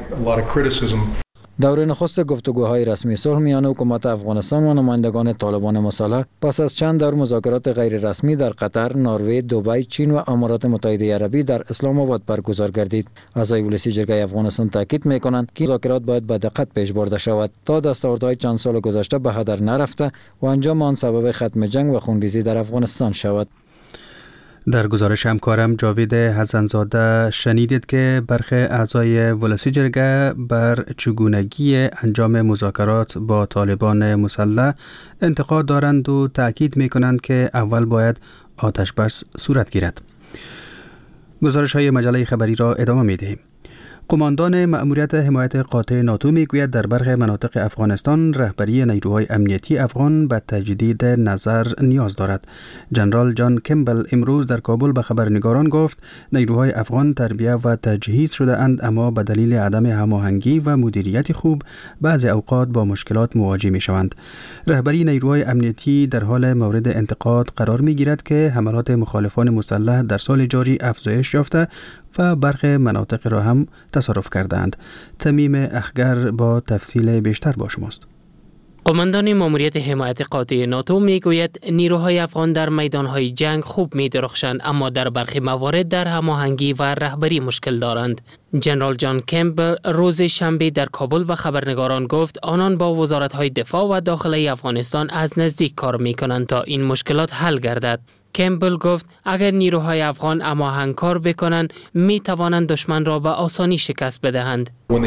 دور نخست گفتگوهای رسمی صلح میان حکومت افغانستان و نمایندگان طالبان مسلح پس از چند دور مذاکرات غیر رسمی در قطر، نروژ، دبی، چین و امارات متحده عربی در اسلام آباد برگزار گردید. اعضای ولسی جرگه افغانستان تاکید میکنند که مذاکرات باید به دقت پیش برده شود تا دستاوردهای چند سال گذشته به هدر نرفته و انجام آن سبب ختم جنگ و خونریزی در افغانستان شود. در گزارش همکارم جاوید حسن‌زاده شنیدید که برخی اعضای ولسی جرگه بر چگونگی انجام مذاکرات با طالبان مسلح انتقاد دارند و تأکید می‌کنند که اول باید آتش بس صورت گیرد. گزارش‌های مجله خبری را ادامه می‌دهیم. قماندان مأموریت حمایت قاطع ناتو میگوید در برخی مناطق افغانستان رهبری نیروهای امنیتی افغان به تجدید نظر نیاز دارد. جنرال جان کمبل امروز در کابل به خبرنگاران گفت نیروهای افغان تربیه و تجهیز شده اند، اما به دلیل عدم هماهنگی و مدیریت خوب بعضی اوقات با مشکلات مواجه می شوند. رهبری نیروهای امنیتی در حال مورد انتقاد قرار می گیرد که حملات مخالفان مسلح در سال جاری افزایش یافته و برخی مناطق را هم تصرف کردند. تمیم اخگر با تفصیل بیشتر با شماست. قماندان ماموریت حمایت قاطع ناتو میگوید نیروهای افغان در میدانهای جنگ خوب می‌درخشند، اما در برخی موارد در هماهنگی و رهبری مشکل دارند. جنرال جان کمپبل روز شنبه در کابل به خبرنگاران گفت آنان با وزارت‌های دفاع و داخلی افغانستان از نزدیک کار می‌کنند تا این مشکلات حل گردد. کمپبل گفت اگر نیروهای افغان هماهنگ کار بکنند می توانند دشمن را به آسانی شکست بدهند.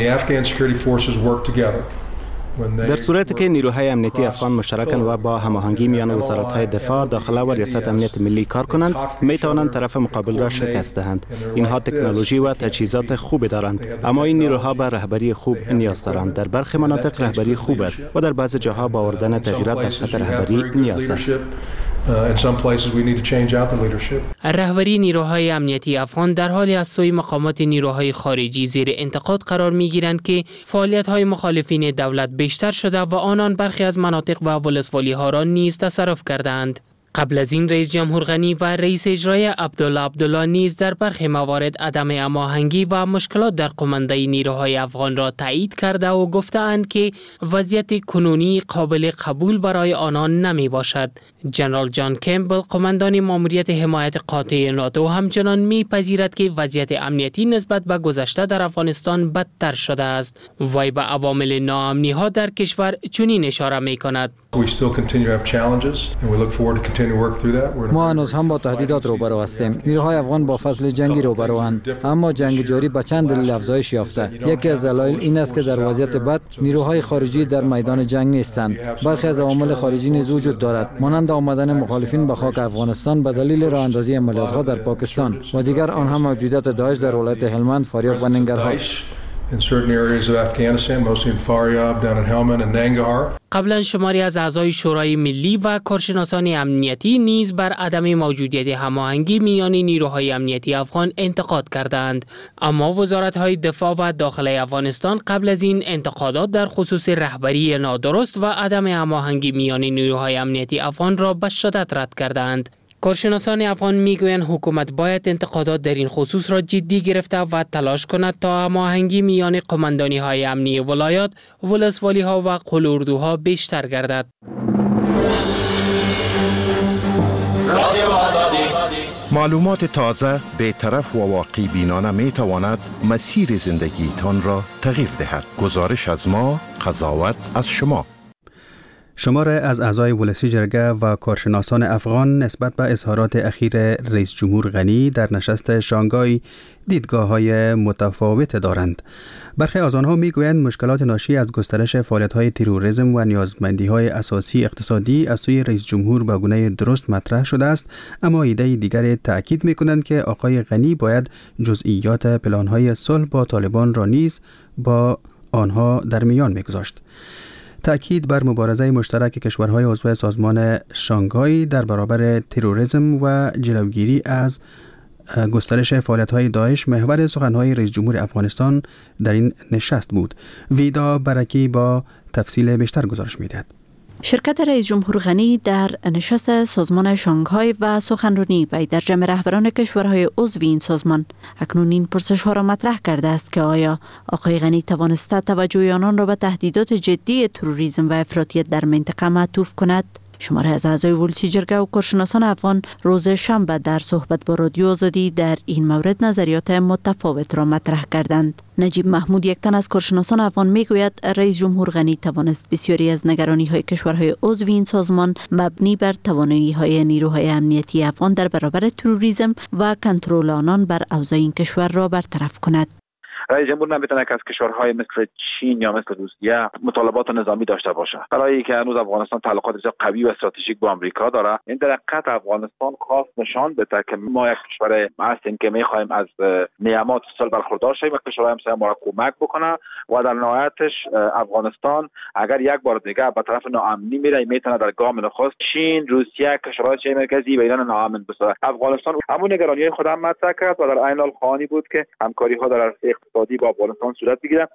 در صورتی که نیروهای امنیتی افغان مشترکاً و با هماهنگی میان وزارت‌های دفاع، داخله و ریاست امنیت ملی کار کنند، می توانند طرف مقابل را شکست دهند. اینها تکنولوژی و تجهیزات خوبی دارند، اما این نیروها به رهبری خوب نیاز دارند. در برخی مناطق رهبری خوب است و در بعضی جاها با آوردن تغییرات در سطح رهبری نیاز است. رهبری نیروهای امنیتی افغان در حالی از سوی مقامات نیروهای خارجی زیر انتقاد قرار می‌گیرند که فعالیت‌های مخالفین دولت بیشتر شده و آنان برخی از مناطق و ولسوالی‌ها را نیز تصرف کردند. قبل از این رئیس جمهور غنی و رئیس اجرایی عبدالله نیز در برخی موارد عدم هماهنگی و مشکلات در قماندهی نیروهای افغان را تایید کرده و گفتند که وضعیت کنونی قابل قبول برای آنان نمی باشد. جنرال جان کمپبل قماندان ماموریت حمایت قاطع ناتو همچنان میپذیرد که وضعیت امنیتی نسبت به گذشته در افغانستان بدتر شده است. وی به عوامل ناامنی ها در کشور چنین اشاره می کند. ما هنوز هم با تهدیدات روبرو هستیم. نیروهای افغان با فصل جنگی روبروند، اما جنگ جاری به چند دلیل افزایش یافته. یکی از دلایل این است که در وضعیت بد نیروهای خارجی در میدان جنگ نیستند. برخی از عوامل خارجی نیز وجود دارد، مانند آمدن مخالفین به خاک افغانستان به دلیل راه اندازی عملیات‌ها در پاکستان و دیگر آنها موجودیت داعش در ولایت هلمند، فاریاب و ننگرهار. قبلا شماری از اعضای شورای ملی و کارشناسان امنیتی نیز بر عدم موجودیت هماهنگی میان نیروهای امنیتی افغان انتقاد کردند، اما وزارت‌های دفاع و داخلی افغانستان قبل از این انتقادات در خصوص رهبری نادرست و عدم هماهنگی میان نیروهای امنیتی افغان را به شدت رد کردند. کارشناسان افغان میگویند حکومت باید انتقادات در این خصوص را جدی گرفته و تلاش کند تا هماهنگی میان قماندانی‌های امنی ولایات، ولسوالی‌ها و قلوردوها بیشتر گردد. معلومات تازه، بی‌طرف و واقعی بینانه می تواند مسیر زندگی تان را تغییر دهد. گزارش از ما، قضاوت از شما. شمار از اعضای ولسی جرگه و کارشناسان افغان نسبت به اظهارات اخیر رئیس جمهور غنی در نشست شانگهای دیدگاه‌های متفاوت دارند. برخی از آنها می‌گویند مشکلات ناشی از گسترش فعالیت‌های تروریسم و نیازمندی‌های اساسی اقتصادی از سوی رئیس جمهور به گونه درست مطرح شده است، اما ایده دیگر تأکید می‌کنند که آقای غنی باید جزئیات پلان‌های صلح با طالبان را نیز با آنها در میان می‌گذاشت. تأکید بر مبارزه مشترک کشورهای عضو سازمان شانگهای در برابر تروریسم و جلوگیری از گسترش فعالیت‌های داعش محور سخن‌های رئیس جمهور افغانستان در این نشست بود. ویدا برکی با تفصیل بیشتر گزارش می‌دهد. شرکت رئیس جمهور غنی در نشست سازمان شانگهای و سخنرانی وی در جمع رهبران کشورهای عضو این سازمان اکنون این پرسش‌ها را مطرح کرده است که آیا آقای غنی توانسته توجه آنان را به تهدیدات جدی تروریسم و افراطیت در منطقه معطوف کند؟ شماره از اعضای ولسی جرگه و کارشناسان افغان روز شنبه در صحبت با رادیو آزادی در این مورد نظریات متفاوت را مطرح کردند. نجیب محمود، یک تن از کارشناسان افغان، میگوید رئیس جمهور غنی توانست بسیاری از نگرانی‌های کشورهای عضو این سازمان مبنی بر توانایی‌های نیروهای امنیتی افغان در برابر تروریسم و کنترل آنان بر اوضاع این کشور را برطرف کند. رئیس جمهور نمیتونه که از کشورهای مثل چین یا مثل روسیه مطالبات نظامی داشته باشه. برای که هنوز افغانستان تعلقات بسیار قوی و استراتژیک با آمریکا داره، این در حقیقت افغانستان خواست نشان بده که ما یک کشور هستیم که میخوایم از نعمات صلح برخوردار شیم و کشورهای همسایه ما را کمک بکنه و در نهایتش افغانستان اگر یک بار دیگه به طرف ناامنی میره، میتونه در گام نخست چین، روسیه، کشورهای چین مرکزی و ایران ناامن بسازه. افغانستان همون نگرانی خود هم مطرح کرد و در عین حال خواهانی بود که همکاری‌ها در عرصه اقتصادی با افغانستان صورت بگیره.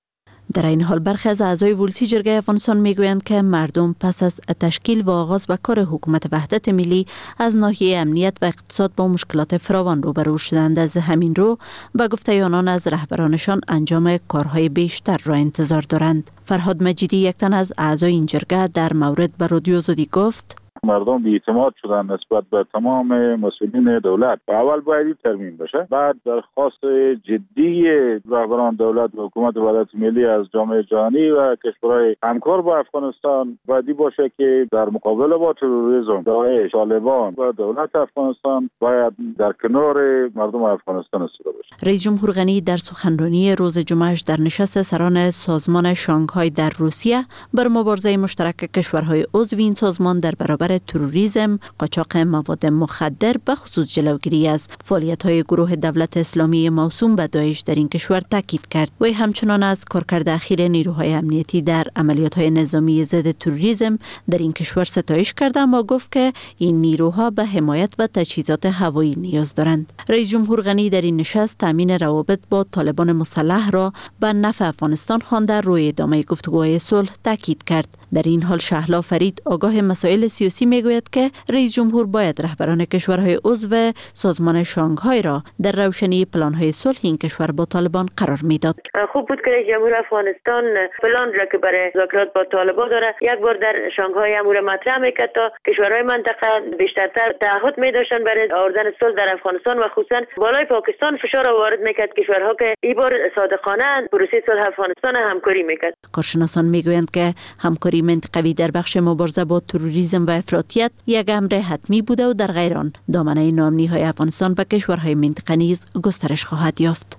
در این حال برخی از اعضای ولسی جرگه افغانستان میگویند که مردم پس از تشکیل و آغاز به کار حکومت وحدت ملی از ناحیه امنیت و اقتصاد با مشکلات فراوان روبرو شدند. از همین رو به گفته آنان از رهبرانشان انجام کارهای بیشتر را انتظار دارند. فرهاد مجیدی، یک تن از اعضای این جرگه، در مورد به رادیو آزادی گفت: مردم بی‌اعتماد شدن نسبت به تمام مسئولین دولت. اول باید این ترمیم بشه، بعد درخواست جدی رهبران دولت و حکومت وحدت ملی از جامعه جهانی و کشورهای همکار با افغانستان باید باشه که در مقابله با تروریسم، داعش، طالبان و دولت افغانستان باید در کنار مردم افغانستان ایستاده باشه. رئیس جمهور غنی در سخنرانی روز جمعه‌اش در نشست سران سازمان شانگهای در روسیه بر مبارزه مشترک کشورهای عضو این سازمان در برابر تروریسم، قاچاق مواد مخدر، به خصوص جلوگیری از فعالیت‌های گروه دولت اسلامی موسوم به داعش در این کشور تاکید کرد. و همچنان از کارکرد اخیر نیروهای امنیتی در عملیات‌های نظامی ضد تروریسم در این کشور ستایش کرد، اما گفت که این نیروها به حمایت و تجهیزات هوایی نیاز دارند. رئیس جمهور غنی در این نشست تامین روابط با طالبان مسلح را به نفع افغانستان خوانده روی ادامه گفتگوهای صلح تاکید کرد. در این حال شهلا فرید، آگاه مسائل سیاسی، میگوید که رئیس جمهور باید رهبران کشورهای عضو سازمان شانگهای را در روشنی پلان‌های صلح این کشور با طالبان قرار میداد. خوب بود که رئیس جمهور افغانستان پلان را که برای مذاکرات با طالبان داره یک بار در شانگهای امور مطرح میکرد تا کشورهای منطقه بیشترتر تعهد می‌داشتن برای آوردن صلح در افغانستان و خصوصا بالای پاکستان فشار وارد میکرد کشورها که این بار صادقانه پروسه صلح افغانستان همکاری میکرد. کارشناسان میگویند که همکاری منطقوی در بخش مبارزه با تروریسم و افراطیت یک امر حتمی بوده و در غیر آن دامنه ناامنی‌های افغانستان به کشورهای منطقه نیز گسترش خواهد یافت.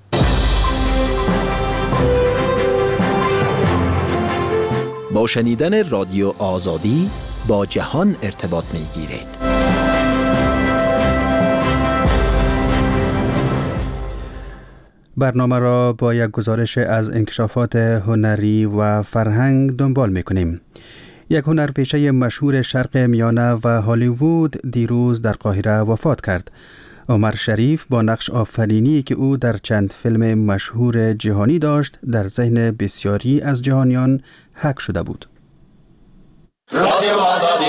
با شنیدن رادیو آزادی با جهان ارتباط می‌گیرید. برنامه را با یک گزارش از انکشافات هنری و فرهنگ دنبال می‌کنیم. یک هنرپیشه مشهور شرق میانه و هالیوود دیروز در قاهره وفات کرد. عمر شریف با نقش آفرینی که او در چند فیلم مشهور جهانی داشت در ذهن بسیاری از جهانیان حک شده بود. رادیو آزادی.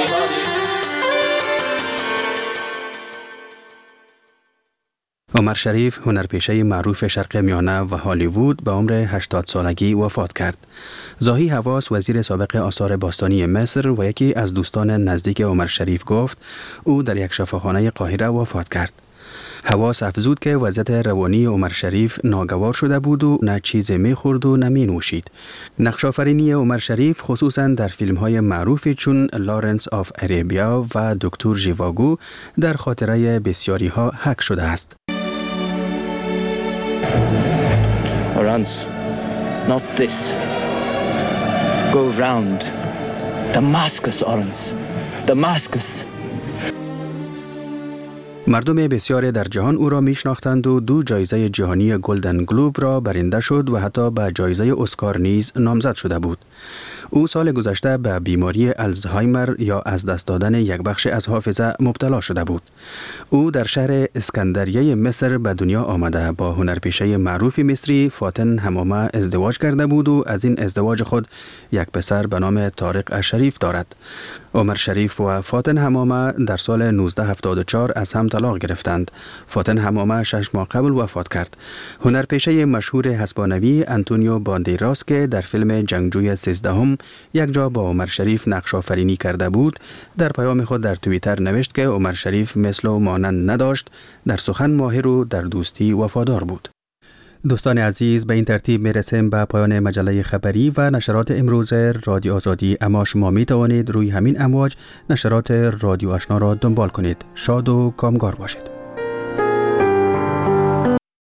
عمر شریف هنرپیشه معروف شرق میانه و هالیوود به عمر 80 سالگی وفات کرد. زاهی حواس، وزیر سابق آثار باستانی مصر و یکی از دوستان نزدیک عمر شریف گفت او در یک شفاخانه قاهره وفات کرد. حواس افزود که وضعیت روانی عمر شریف ناگوار شده بود و نه چیزی میخورد و نه مینوشید. نقش آفرینی عمر شریف خصوصا در فیلم‌های معروفی چون لارنس آف اریبیا و دکتر ژیواگو در خاطره بسیاری ها حک شده است. Orans, not this. Go round. Damascus, Orans. Damascus. مردم بسیاری در جهان او را میشناختند و 2 جایزه جهانی گلدن گلوب را برنده شد و حتی به جایزه اسکار نیز نامزد شده بود. او سال گذشته به بیماری الزهایمر یا از دست دادن یک بخش از حافظه مبتلا شده بود. او در شهر اسکندریه مصر به دنیا آمده با هنرپیشه معروف مصری فاتن حمامه ازدواج کرده بود و از این ازدواج خود یک پسر به نام طارق الشریف دارد. عمر شریف و فاتن حمامه در سال 1974 از هم طلاق گرفتند. فاتن حمامه 6 ماه قبل وفات کرد. هنرپیشه مشهور هسپانوی آنتونیو باندیراس که در فیلم جنگجوی 13 یک جا با عمر شریف نقش آفرینی کرده بود، در پیام خود در توییتر نوشت که عمر شریف مثل و مانند نداشت، در سخن ماهر و در دوستی وفادار بود. دوستان عزیز، به این ترتیب میرسیم به پایان مجله خبری و نشرات امروز رادیو آزادی. اما شما می توانید روی همین امواج نشرات رادیو آشنا را دنبال کنید. شاد و کامگار باشید.